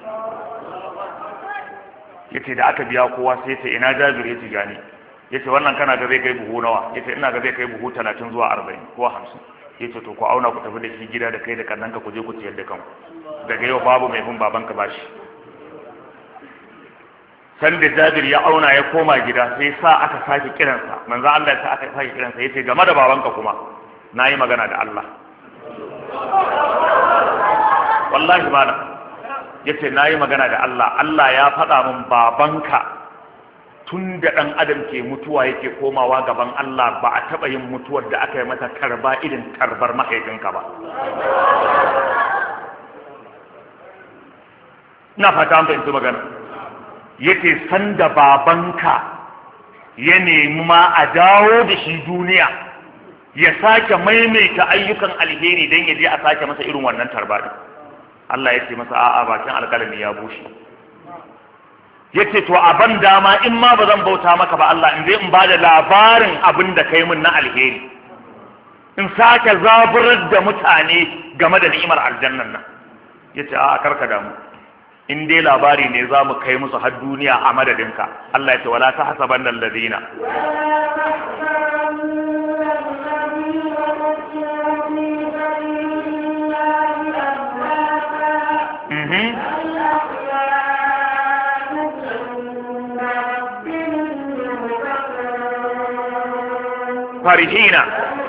[SPEAKER 1] Yace da aka biya kowa sai yace ina Jabir, yace gani. Yace wannan kana ga zai kai buhu nawa? Yace ina ga zai kai buhu 30 zuwa 40 ko 50. Yace to ku auna ku tafi da shi gida da kai da kannanka ku je ku ciyar da kanku. Daga yau babu mai bin babanka bashi. San da Jabir ya auna ya koma gida sai sa aka sake kiransa. Manzo Allah ya sa aka sake kiransa, yace game da babanka kuma nayi magana da Allah. Wallahi malam yace nayi magana da Allah. Allah ya faɗa min babanka tun da ɗan adam ke mutuwa yake komawa gaban Allah ba a taɓa yin mutuwar da aka yi mata karba irin karbar mahaifinka ba. Ina fata an fahimci magana. Yace sanda babanka ya nemi ma a dawo da shi duniya ya sake maimaita ayyukan alheri don ya je a sake masa irin wannan tarba din. Allah ya ce masa a'a, bakin alƙalami ya bushe. Yace to a ban dama in ma ba zan bauta maka ba Allah, in zai in bada labarin abin da kai min na alheri, in sake zaburar da mutane game da ni'imar aljannan nan. Yace a'a, karka damu, in dai labari ne za mu kai musu har duniya a madadinka. Allah ya ce wala tahsabanna alladhina farihina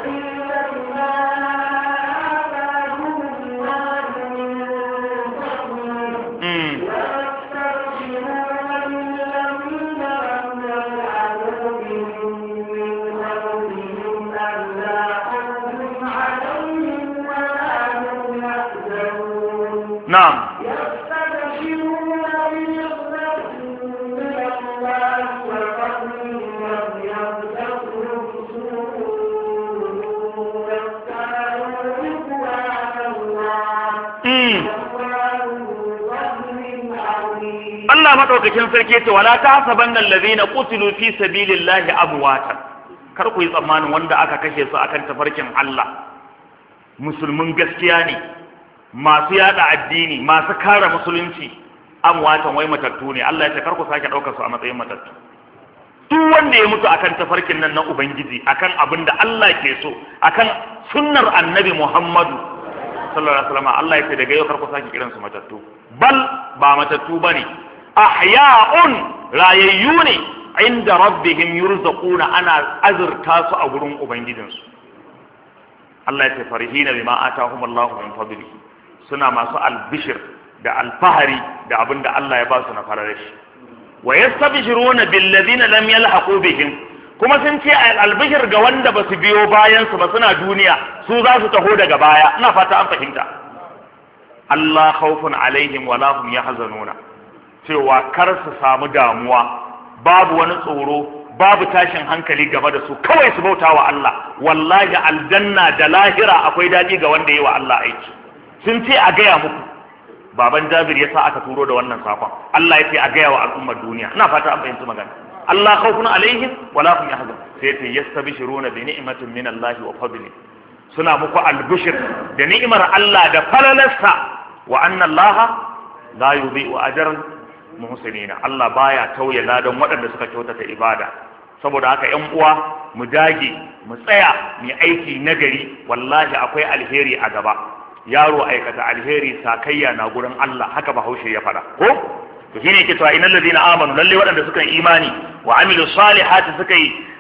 [SPEAKER 1] نعم Allah madaukakin sarki yace wala tahsabanna allazina qutilu fi sabilillahi amwatan, kar ku yi tsammanin wanda aka kashe su akan tafarkin Allah musulmin gaskiya ne, masu yada addini, masu kare musulunci, amwatan wai matattu ne. Allah ya ce kar ku sake daukar su a matsayin matattu. Duk wanda ya mutu akan tafarkin nan na ubangiji, akan abin da Allah ke so, akan sunnar annabi Muhammadu sallallahu alaihi wasallam, Allah ya ce daga yau kar ku sake kiransu matattu. Bal ba matattu bane, ahya'un, rayayyu ne, inda rabbihim yurzaquna, ana azurta su a gurin ubangijinsu. Allah ya ce farihina bima atahum Allahu min fadlihi, suna masu albishir da alfahari da abinda Allah ya ba su na farar shi. Wa yastabshiruna bil ladina lam yalhaqu bihim, kuma sun ce albishir ga wanda basu biyo bayan su ba, suna duniya, su za su taho daga baya. Ina fata an fahimta. Allah khawfun alaihim wa la hum yahzanuna, cewa kar su samu damuwa, babu wani tsoro, babu tashin hankali game da su, kawai su bauta wa Allah. Wallahi aljanna da lahira akwai daɗi ga wanda yi wa Allah aiki. Sun ce a gaya muku, baban Jabir ya sa aka turo da wannan sakon. Allah ya ce a gaya wa al'ummar duniya. Ina fata an fahimci magana. Allah khawfun alaihim wa la hum yahzanun, sai ta yastabshiruna bi ni'matin min Allah wa fadli, suna muku albishir da ni'imar Allah da falalarsa, wa anna Allah la yudhi'u ajran muhsinina, Allah baya tauye ladan waɗanda suka kyautata ibada. Saboda haka ƴan uwa mu dage, mu tsaya, mu aiki nagari, wallahi akwai alheri a gaba. Yaro aikata alheri sakayya na gurin Allah, haka Bahaushe ya fada ko to shine yake cewa innal ladina amanu, lalle waɗanda suka yi imani, wa amilu salihati, suka yi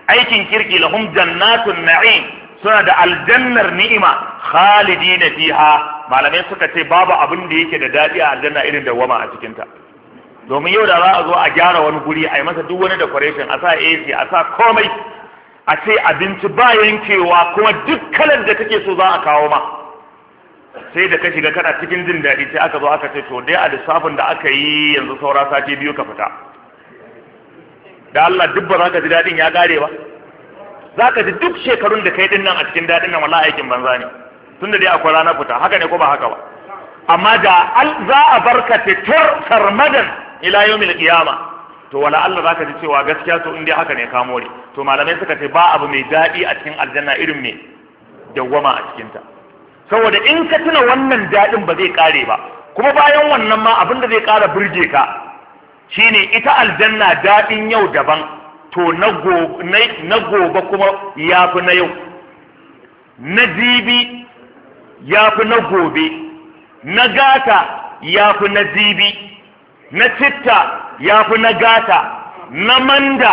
[SPEAKER 1] aikin kirki lahum jannatun na'im suna da aljannar ni'ima khalidina fiha malamai suka ce babu abin da yake da dadi a aljanna irin dawama a cikin ta domin yau da za a zo a gyara wani guri a yi masa duk wani decoration a sa AC a sa komai a ce abinci ba yankewa kuma duk kalar da kake so za a kawo ma sai da ka shiga kana cikin jin daɗi sai aka zo aka ce to dai a lissafin da aka yi yanzu saura sati 2 ka fita da Allah duk ba za ka ji daɗin ya ƙare ba za ka ji duk shekarun da kai din nan a cikin daɗin nan wallahi aikin banza ne tunda dai akwai rana fita haka ne ko ba haka ba amma da za a barka titar sarmadan ila yawmil qiyama to wala Allah zaka ji cewa gaskiya to in dai haka ne ka more to malamai suka ce ba abu mai daɗi a cikin aljanna irin me dawwama a cikin ta saboda in ka tuna wannan daɗin ba zai kare ba kuma bayan wannan ma abin da zai ƙara burge ka shine ita aljanna daɗin yau daban to na gobe kuma yafi na yau na jibi yafi na gobe na gata yafi na jibi na citta yafi na gata na manda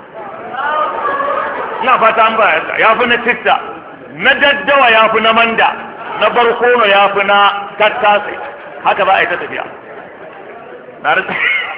[SPEAKER 1] na fata an baya yafi na citta na daddawa yafi na manda na barkono yafi na tattase haka ba a yi ta tafiya na rasa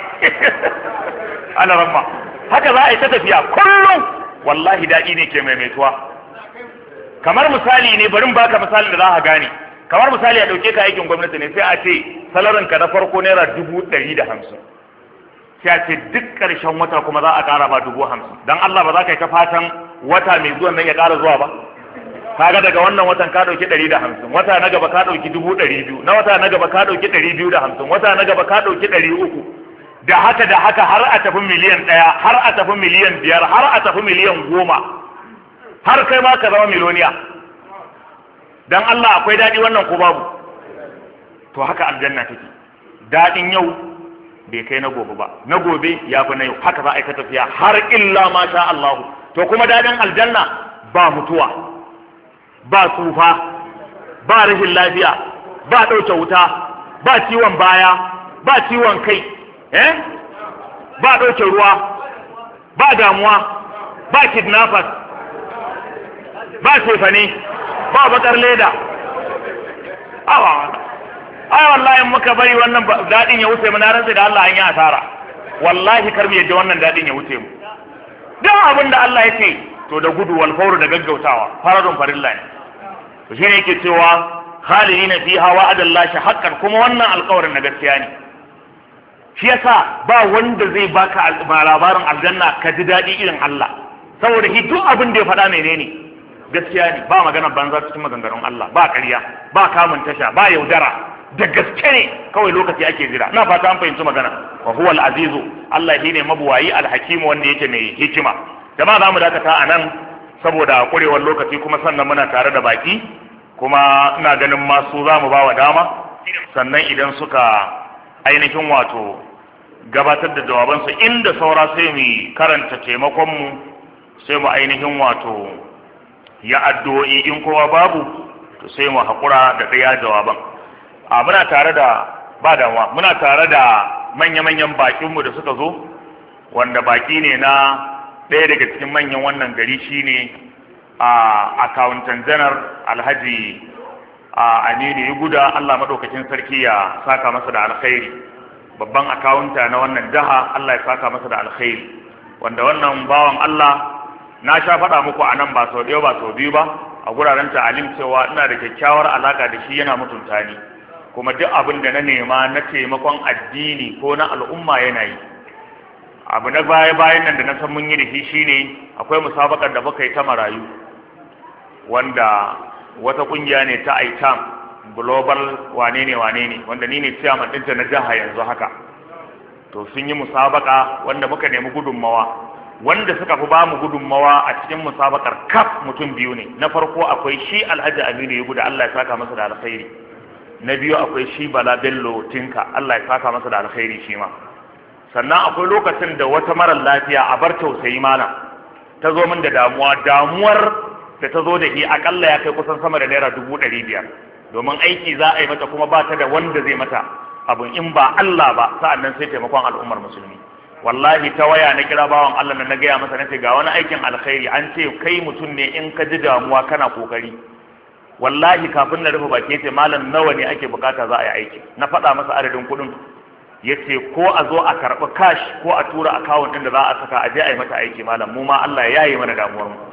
[SPEAKER 1] ana ramma haka za a yi ta tafiya kullum wallahi daɗi ne ke maimaituwa kamar misali ne bari baka misalin da za ka gane kamar misali a ɗauke ka aikin gwamnati ne sai a ce salarin ka na farko naira 150 sai a ce duk ƙarshen wata kuma za a ƙara ba 50 dan Allah ba za ka yi ta fatan wata mai zuwan nan ya ƙara zuwa ba kaga daga wannan watan ka ɗauki 150 wata na gaba ka ɗauki 200 na wata na gaba ka ɗauki 250 wata na gaba ka ɗauki 300 da haka har a tafi miliyan 1 har a tafi miliyan 5 har a tafi miliyan 10 har kai ma ka zama miloniya dan Allah akwai daɗi wannan ko babu to haka aljanna take daɗin yau bai kai na gobe ba na gobe ya fi na yau haka za a yi ta tafiya har illa ma sha Allah to kuma daɗin aljanna ba mutuwa ba tsufa ba rashin lafiya ba ɗauke wuta ba ciwon baya ba ciwon kai ba ɗauke ruwa ba damuwa ba kidnappers ba cefane ba bakar leda ai wallahi muka bari wannan dadin ya wuce mu na rantsa da Allah an yi asara wallahi kar mu yadda wannan dadin ya wuce mu dan abin da Allah ya ce to da gudu wal fawru da gaggautawa faradun farilla ne to shine yake cewa khalidina fiha wa'adallahi haqqan kuma wannan alƙawarin na gaskiya ne shi yasa ba wanda zai baka labarin aljanna ka ji dadi irin Allah saboda shi duk abin da ya faɗa menene gaskiya ne ba magana banza cikin maganganun Allah ba ƙarya ba kamun tasha ba yaudara da gaske ne kawai lokaci ake jira ina fata an fahimci magana wa huwa al-azizu Allah shine mabuwayi al-hakim wanda yake mai hikima jama'a zamu dakata anan saboda kurewar lokaci kuma sannan muna tare da baki kuma ina ganin masu zamu bawa dama sannan idan suka ainihin wato gabatar da jawabansu inda saura sai mu karanta taimakon mu sai mu ainihin wato ya addu'o'i in kowa babu to sai mu haƙura da ɗaya jawaban muna tare da ba damuwa muna tare da manya-manyan bakinmu da suka zo wanda baki ne na ɗaya daga cikin manyan wannan gari shine accountant general alhaji Aminu Yuguda Allah madaukakin sarki ya saka masa da alkhairi babban akawunta na wannan jaha Allah ya saka masa da alkhairi wanda wannan bawan Allah na sha faɗa muku a nan ba sau ɗaya ba sau biyu ba a guraren ta'alim cewa ina da kyakkyawar alaka da shi yana mutunta ni kuma duk abin da na nema na taimakon addini ko na al'umma yana yi abu na bayan nan da na san mun yi da shi shine akwai musabakar da muka yi ta marayu wanda wata kungiya ne ta ITAM global wane ne wanda ni ne chairman ɗinta na jiha yanzu haka to sun yi musabaka wanda muka nemi gudunmawa wanda suka fi bamu gudunmawa a cikin musabakar kaf mutum biyu ne na farko akwai shi Alhaji Aminu Yugu da Allah ya saka masa da alkhairi na biyu akwai shi Bala Bello Tinka Allah ya saka masa da alkhairi shi ma sannan akwai lokacin da wata marar lafiya a bar tausayi mana ta zo min da damuwar da ta zo da shi akalla ya kai kusan sama da naira 500 domin aiki za a yi mata kuma ba ta da wanda zai mata abun in ba Allah ba sa'annan sai taimakon al'ummar musulmi wallahi ta waya na kira bawan Allah na gaya masa nace ga wani aikin alkhairi an ce kai mutum ne in ka ji damuwa kana kokari wallahi kafin na rufe baki yace malam nawa ne ake bukata za a yi aiki na faɗa masa adadin kuɗin yace ko a zo a karɓi cash ko a tura account ɗin da za a saka a je a yi mata aiki malam mu ma Allah ya yi mana damuwar mu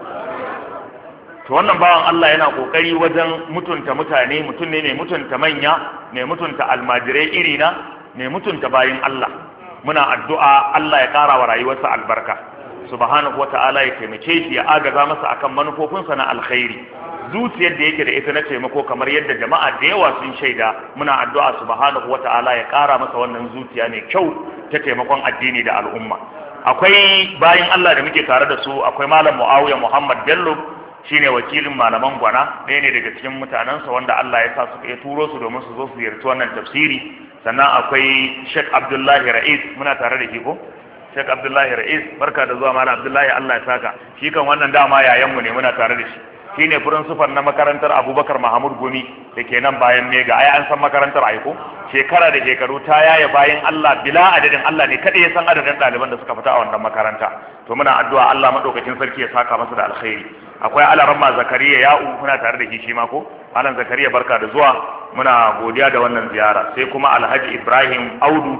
[SPEAKER 1] to wannan bawan Allah yana kokari wajen mutunta mutane, mutum ne mai mutunta manya, mai mutunta almajirai irina, mai mutunta bayin Allah. Muna addu'a Allah ya ƙara wa rayuwarsa albarka subhanahu wata'ala ya taimake shi ya agaza masa akan manufofinsa na alkhairi. Zuciyar da yake da ita na taimako kamar yadda jama'a da yawa sun shaida, muna addu'a subhanahu wata'ala ya ƙara masa wannan zuciya mai kyau ta taimakon addini da al'umma. Akwai bayin Allah da muke tare da su, akwai malam Muawiya Muhammad Bello, shine wakilin malaman gwana, ɗaya ne daga cikin mutanensa wanda Allah ya sa su ya turo su domin su zo su ziyarci wannan tafsiri. Sannan akwai Sheikh Abdullahi Ra'is, muna tare da shi ko? Sheikh Abdullahi Ra'is, barka da zuwa malam Abdullahi, Allah ya saka. Shi kan wannan dama yayanmu ne, muna tare da shi. Shine principal na makarantar Abubakar Mahmud Gumi da ke nan bayan Mega. Ai an san makarantar aiko? Shekara da shekaru ta yaya bayan Allah bila adadin, Allah ne kada ya san adadin ɗaliban da suka fita a wannan makaranta. To muna addu'a Allah madaukakin sarki ya saka masa da alkhairi. Akwai Alaramma Zakariya Ya'u, muna tare da shi ma ko? Malam Zakariya barka da zuwa, muna godiya da wannan ziyara. Sai kuma Alhaji Ibrahim Audu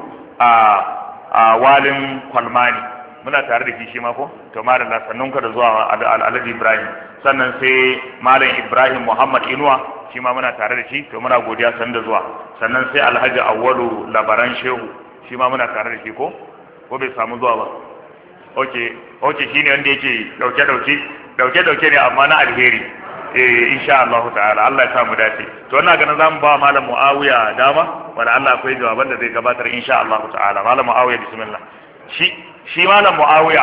[SPEAKER 1] a Walin Kwalmani, muna tare da shi ma ko? To malam sannunka da zuwa Alhaji Ibrahim. Sannan sai Malam Ibrahim Muhammad Inuwa, shi ma muna tare da shi, to muna godiya san da zuwa. Sannan sai Alhaji Awwalu Labaran Shehu, shi ma muna tare da shi ko? Ko bai samu zuwa ba? Okay shine wanda yake dauke ne amma na alheri. Insha Allah ta'ala, Allah ya samu dace. To ina ganin zamu ba malam Muawiya dama, wanda Allah akwai jawaban da zai gabatar insha Allah ta'ala. Malam Muawiya bismillah. Shi malam Muawiya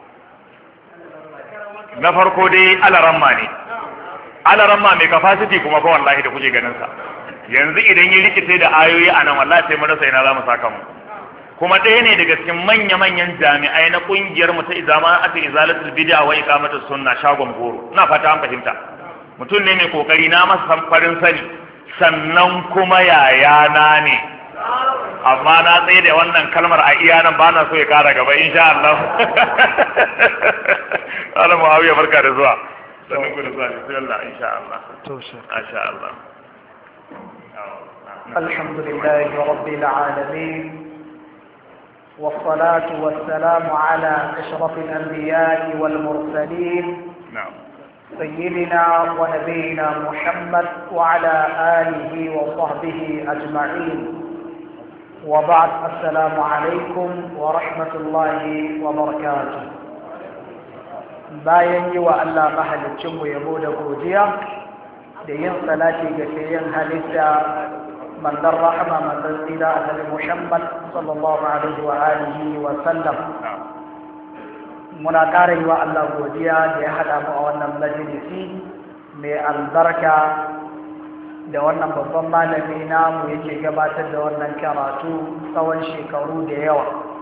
[SPEAKER 1] na farko dai alaramma ne. Alaramma mai capacity kuma fa wallahi da kuke ganin sa. Yanzu idan ya rikice da ayoyi anan wallahi sai mun rasa ina zamu saka mu. Kuma ɗaya ne daga cikin manya-manyan jami'ai na ƙungiyar mu ta izalatul bid'a wa iqamatus sunna shagon goro. Ina fata an fahimta. Mutum ne mai kokari, na masa farin sani, sannan kuma yayana ne. Amma na tsaye da wannan kalmar a iya nan ba na so ya kara gaba insha Allah. Allah Muawiya barka da zuwa. Sannan ku da zuwa bismillah insha Allah. Insha Allah.
[SPEAKER 2] Alhamdulillahi rabbil alamin. والصلاة والسلام على أشرف الأنبياء والمرسلين سيدنا ونبينا محمد وعلى آله وصحبه أجمعين وبعد السلام عليكم ورحمة الله وبركاته bayan yi wa Allah mahaliccinmu yabo da godiya da yin salati ga sayan halitta manzon rahama manzon tsira annabi Muhammad sallallahu alaihi wa alihi wa sallam, muna ƙara yi wa Allah godiya da ya haɗa mu a wannan majalisi mai albarka da wannan babban malami namu yake gabatar da wannan karatu tsawon shekaru da yawa,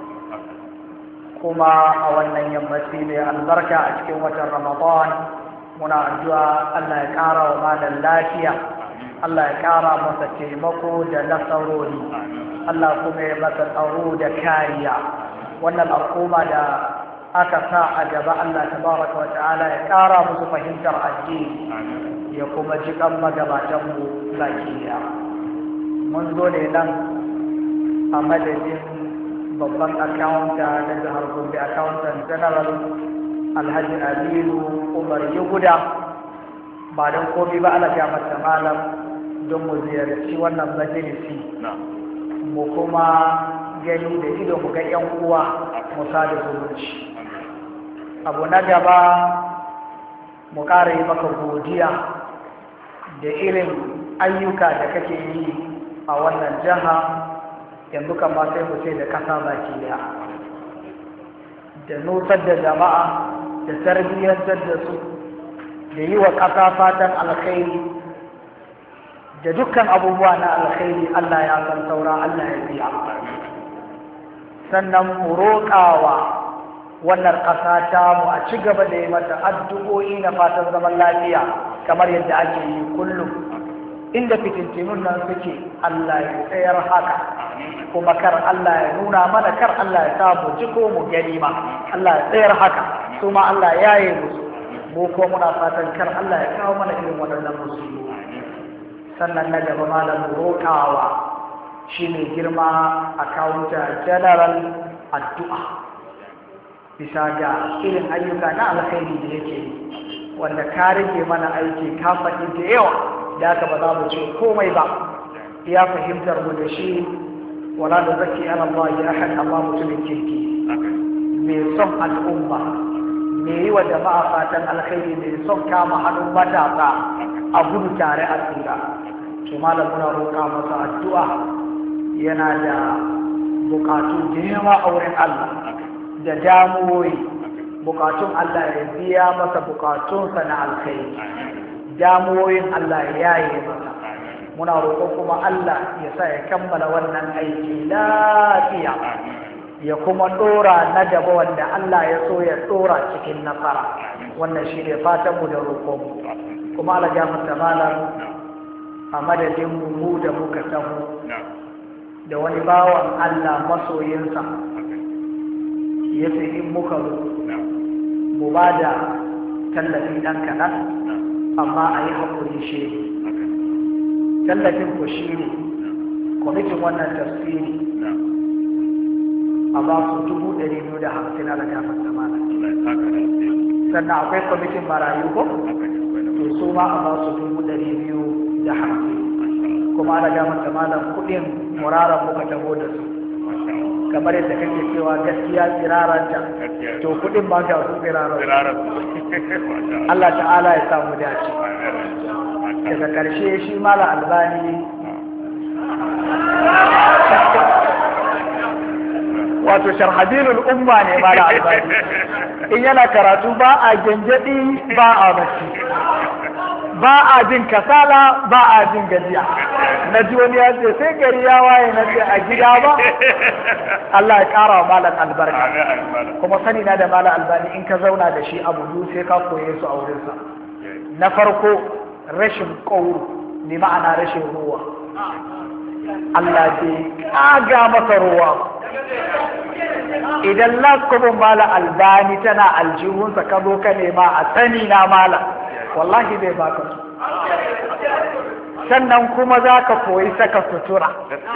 [SPEAKER 2] kuma a wannan yammaci mai albarka a cikin watan Ramadan muna addu'a Allah ya ƙara wa malam lafiya, Allah ya ƙara masa taimako da nasarori, Allah kuma ya masa tsaro da kariya. Wannan al'umma da aka sa a gaba Allah tabaraka wa ta'ala ya ƙara musu fahimtar addini ya kuma ji kan magabatanmu baki ɗaya. Mun zo ne nan a madadin babban akawunta na jihar Gombe, akawuntan general Alhaji Aminu Umar Yuguda, ba don komi ba Allah ya masa malam don mu ziyarci wannan majalisi mu kuma gani da ido mu ga yan uwa mu sada zumunci. Abu na gaba mu ƙara yi maka godiya da irin ayyuka da kake yi a wannan jiha, yanzu kama sai mu ce da kasa baki daya, da nutsar da jama'a da tarbiyyantar da su, da yi wa ƙasa fatan alkhairi da dukkan abubuwa na alkhairi. Allah ya san saura, Allah ya biya. Sannan mu roƙawa wannan ƙasa ta mu a ci gaba da yi mata addu'o'i na fatan zaman lafiya kamar yadda ake yi kullum. inda fitintinun nan suke Allah ya tsayar haka kuma kar Allah ya nuna mana, kar Allah ya sa mu ji ko mu gani ma, Allah ya tsayar haka su ma Allah ya yi musu, mu ko muna fatan kar Allah ya kawo mana irin waɗannan musulmi. Sannan na gaba malam roƙawa shine girma akawunta general addu'a bisa ga irin ayyuka na alkhairi da yake yi, wanda ka rage mana aiki ka faɗi da yawa da haka ba za mu ce komai ba, ya fahimtar mu da shi wala da zaki ala Allah ya ahad, amma mutumin kirki mai son al'umma, mai yi wa jama'a fatan alkhairi, mai son kama hannun matasa a gudu tare a tsira. To malam muna roƙa masa addu'a, yana da bukatu da yawa a wurin Allah da damuwoyi, bukatun Allah ya biya masa bukatunsa na alkhairi, damuwoyin Allah ya yi masa. Muna roƙon kuma Allah ya sa ya kammala wannan aiki lafiya, ya kuma ɗora na gaba wanda Allah ya so ya ɗora cikin nasara. Wannan shi ne fatanmu da roƙonmu. Kuma Allah ya mata malam a madadin mu da muka taho da wani bawan Allah masoyinsa ya fi in muka mu ba da tallafi ɗan kaɗan, amma a yi haƙuri shi tallafin ku shi ne kwamitin wannan tafsiri a ba su 250 ala gafar da mana. Sannan akwai kwamitin marayu ko? To su ma a ba su 250, kuma ala gafar da mana kuɗin muraran muka taho da su. Kamar yadda kake cewa gaskiya tsiraranta, to kuɗin ba ga su tsiraranta. Allah ta'ala ya samu dace. Daga ƙarshe shi mala albani wato sharhadinul umma ne mala albani, in yana karatu ba a gyangyaɗi ba a bacci, ba a jin kasala ba a jin gajiya. Na ji wani ya ce sai gari ya waye, na ce a gida ba. Allah ya ƙara wa malam albarka, kuma sani na da malam albani in ka zauna da shi abu biyu sai ka koye su a wurinsa. Na farko rashin ƙauro, ne ma'ana rashin ruwa. Allah bai ƙaga masa ruwa. Idan laskobin mala albani tana aljihunsa ka zo ka nema a sani na mala, wallahi bai baka su. Sannan kuma za ka koyi saka sutura.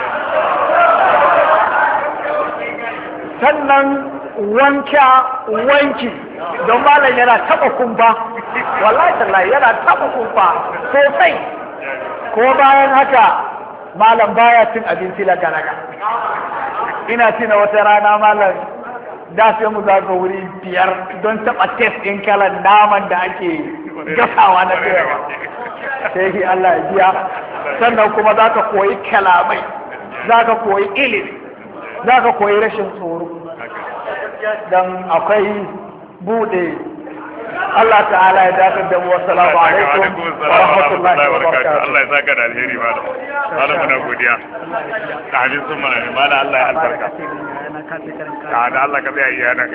[SPEAKER 2] Sannan wanki don malam yana taɓa kumfa, wallahi tallahi yana taɓa kumfa sosai. Ko bayan haka malam baya cin abinci laga-laga. Ina tina wata rana malam da sai mu zaga wuri 5 don taɓa test ɗin kalan naman da ake gasawa na tsayawa. Sai Allah ya biya. Sannan kuma za ka koyi kalamai, za ka koyi ilimi, za ka koyi rashin tsoro. Dan akwai bude. Allah ta'ala ya dakatar da mu. Assalamu alaikum wa rahmatullahi wa barakatuh.
[SPEAKER 1] Allah ya saka da alheri malam. Malam muna godiya. Amin sun mana ne malam, Allah ya albarka. Da Allah ka tsaya iya nan.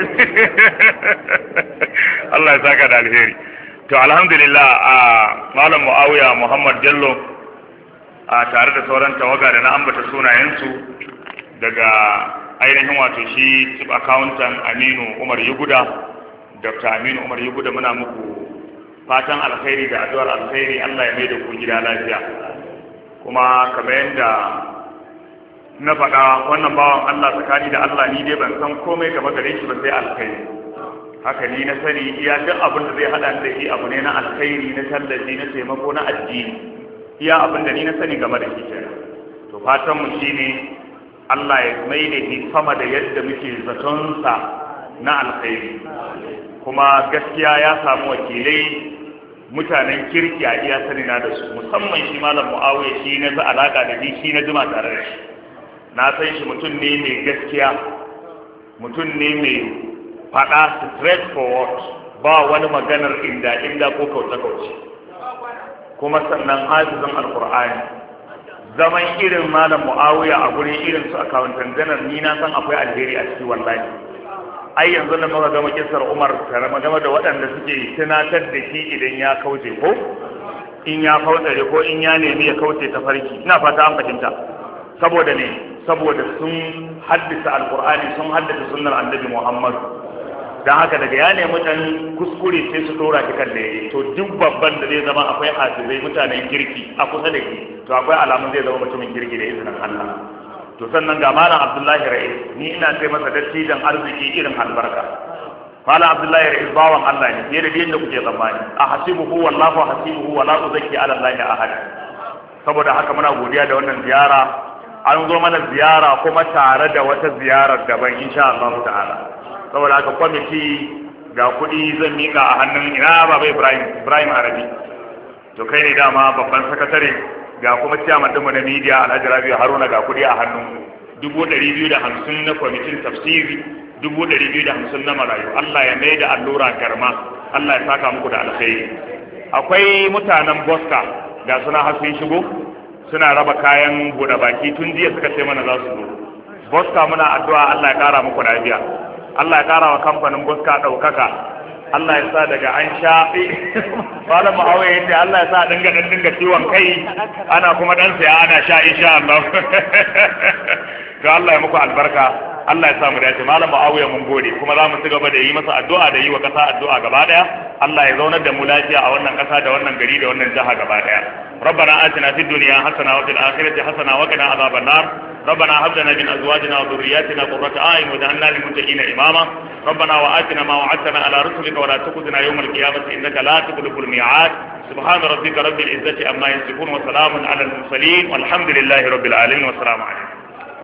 [SPEAKER 1] Allah ya saka da alheri. To alhamdulillah malam Muawiya Muhammad Jallo tare da sauran tawaga da na ambata sunayensu daga ainihin wato shi chief accountant Aminu Umar Yuguda, Dr. Aminu Umar Yuguda, muna muku fatan alkhairi da addu'ar alkhairi. Allah ya mai da ku gida lafiya. Kuma kamar yadda na faɗa, wannan bawan Allah tsakani da Allah ni dai ban san komai game gare shi ba sai alkhairi. Haka ni na sani iya duk abin da zai hada da shi abu ne na alkhairi, na tallafi, na taimako, na addini. Iya abin da ni na sani game da shi kenan. To fatan mu shine Allah ya mai da shi sama da yadda muke zaton sa na alkhairi. Kuma gaskiya ya samu wakilai mutanen kirki a iya sani na da su, musamman shi malam Muawiya, shi na za alaka da shi na jima tare da shi. Na san shi mutum ne mai gaskiya, mutum ne mai faɗa straight forward, ba wani maganar inda ko kauce-kauce. Kuma sannan hafizan alkur'ani. Zaman irin malam Muawiya a gurin irin su akawuntan janar, ni na san akwai alheri a ciki wallahi. Ai yanzu da muka gama kisar Umar tare magana da waɗanda suke tunatar da shi idan ya kauce ko in ya kautsare ko in ya nemi ya kauce ta farki. Ina fata an fahimta. Saboda ne, saboda sun haddasa alqur'ani, sun haddasa sunnar annabi Muhammad. Dan haka daga ya nemi dan kuskure sai su dora shi kan da yayi. To duk babban da zai zama akwai hasibai mutanen kirki a kusa da shi, to akwai alamun zai zama mutumin kirki da izinin Allah. To sannan ga malam Abdullahi Ra'is, ni ina sai masa dattijan arziki irin albarka. Malam Abdullahi Ra'is bawan Allah ne, fiye da yadda kuke tsammani. A hasibuhu wallahu hasibuhu wala uzakki ala Allah ahad. Saboda haka muna godiya da wannan ziyara. An zo mana ziyara kuma tare da wata ziyarar daban insha Allah ta'ala. Saboda haka kwamiti ga kuɗi zan mika a hannun ina baba Ibrahim Arabi. To kai ne dama babban sakatare, ga kuma ciyaman ɗinmu na media Alhaji Rabi'u Haruna, ga kuɗi a hannun 250 na kwamitin tafsiri, 250 na marayu. Allah ya mai da allura garma, Allah ya saka muku da alkhairi. Akwai mutanen Boska ga suna har sun shigo, suna raba kayan buɗe baki tun jiya suka ce mana za su zo. Boska muna addu'a Allah ya kara muku lafiya, Allah ya kara wa kamfanin Boska ɗaukaka, Allah ya sa daga an shafi malam Muawiya yace Allah ya sa dinga ciwon kai ana kuma dan saya ana sha insha Allah. To Allah ya muku albarka, Allah ya sa mu dace. Malam Muawiya mun gode, kuma za mu ci gaba da yi masa addu'a da yi wa kasa addu'a gaba daya. Allah ya zaunar da mu lafiya a wannan kasa da wannan gari da wannan jaha gaba daya. ربنا آتنا في الدنيا حسنة وفي الآخرة حسنة وقنا عذاب النار. ربنا هب لنا من أزواجنا وذرياتنا قرة أعين واجعلنا للمتقين إماما. ربنا وآتنا ما وعدتنا على رسلك ولا تخزنا يوم القيامة إنك لا تخلف الميعاد. سبحان ربك رب العزة عما يصفون وسلام على المرسلين والحمد لله رب العالمين والسلام عليكم.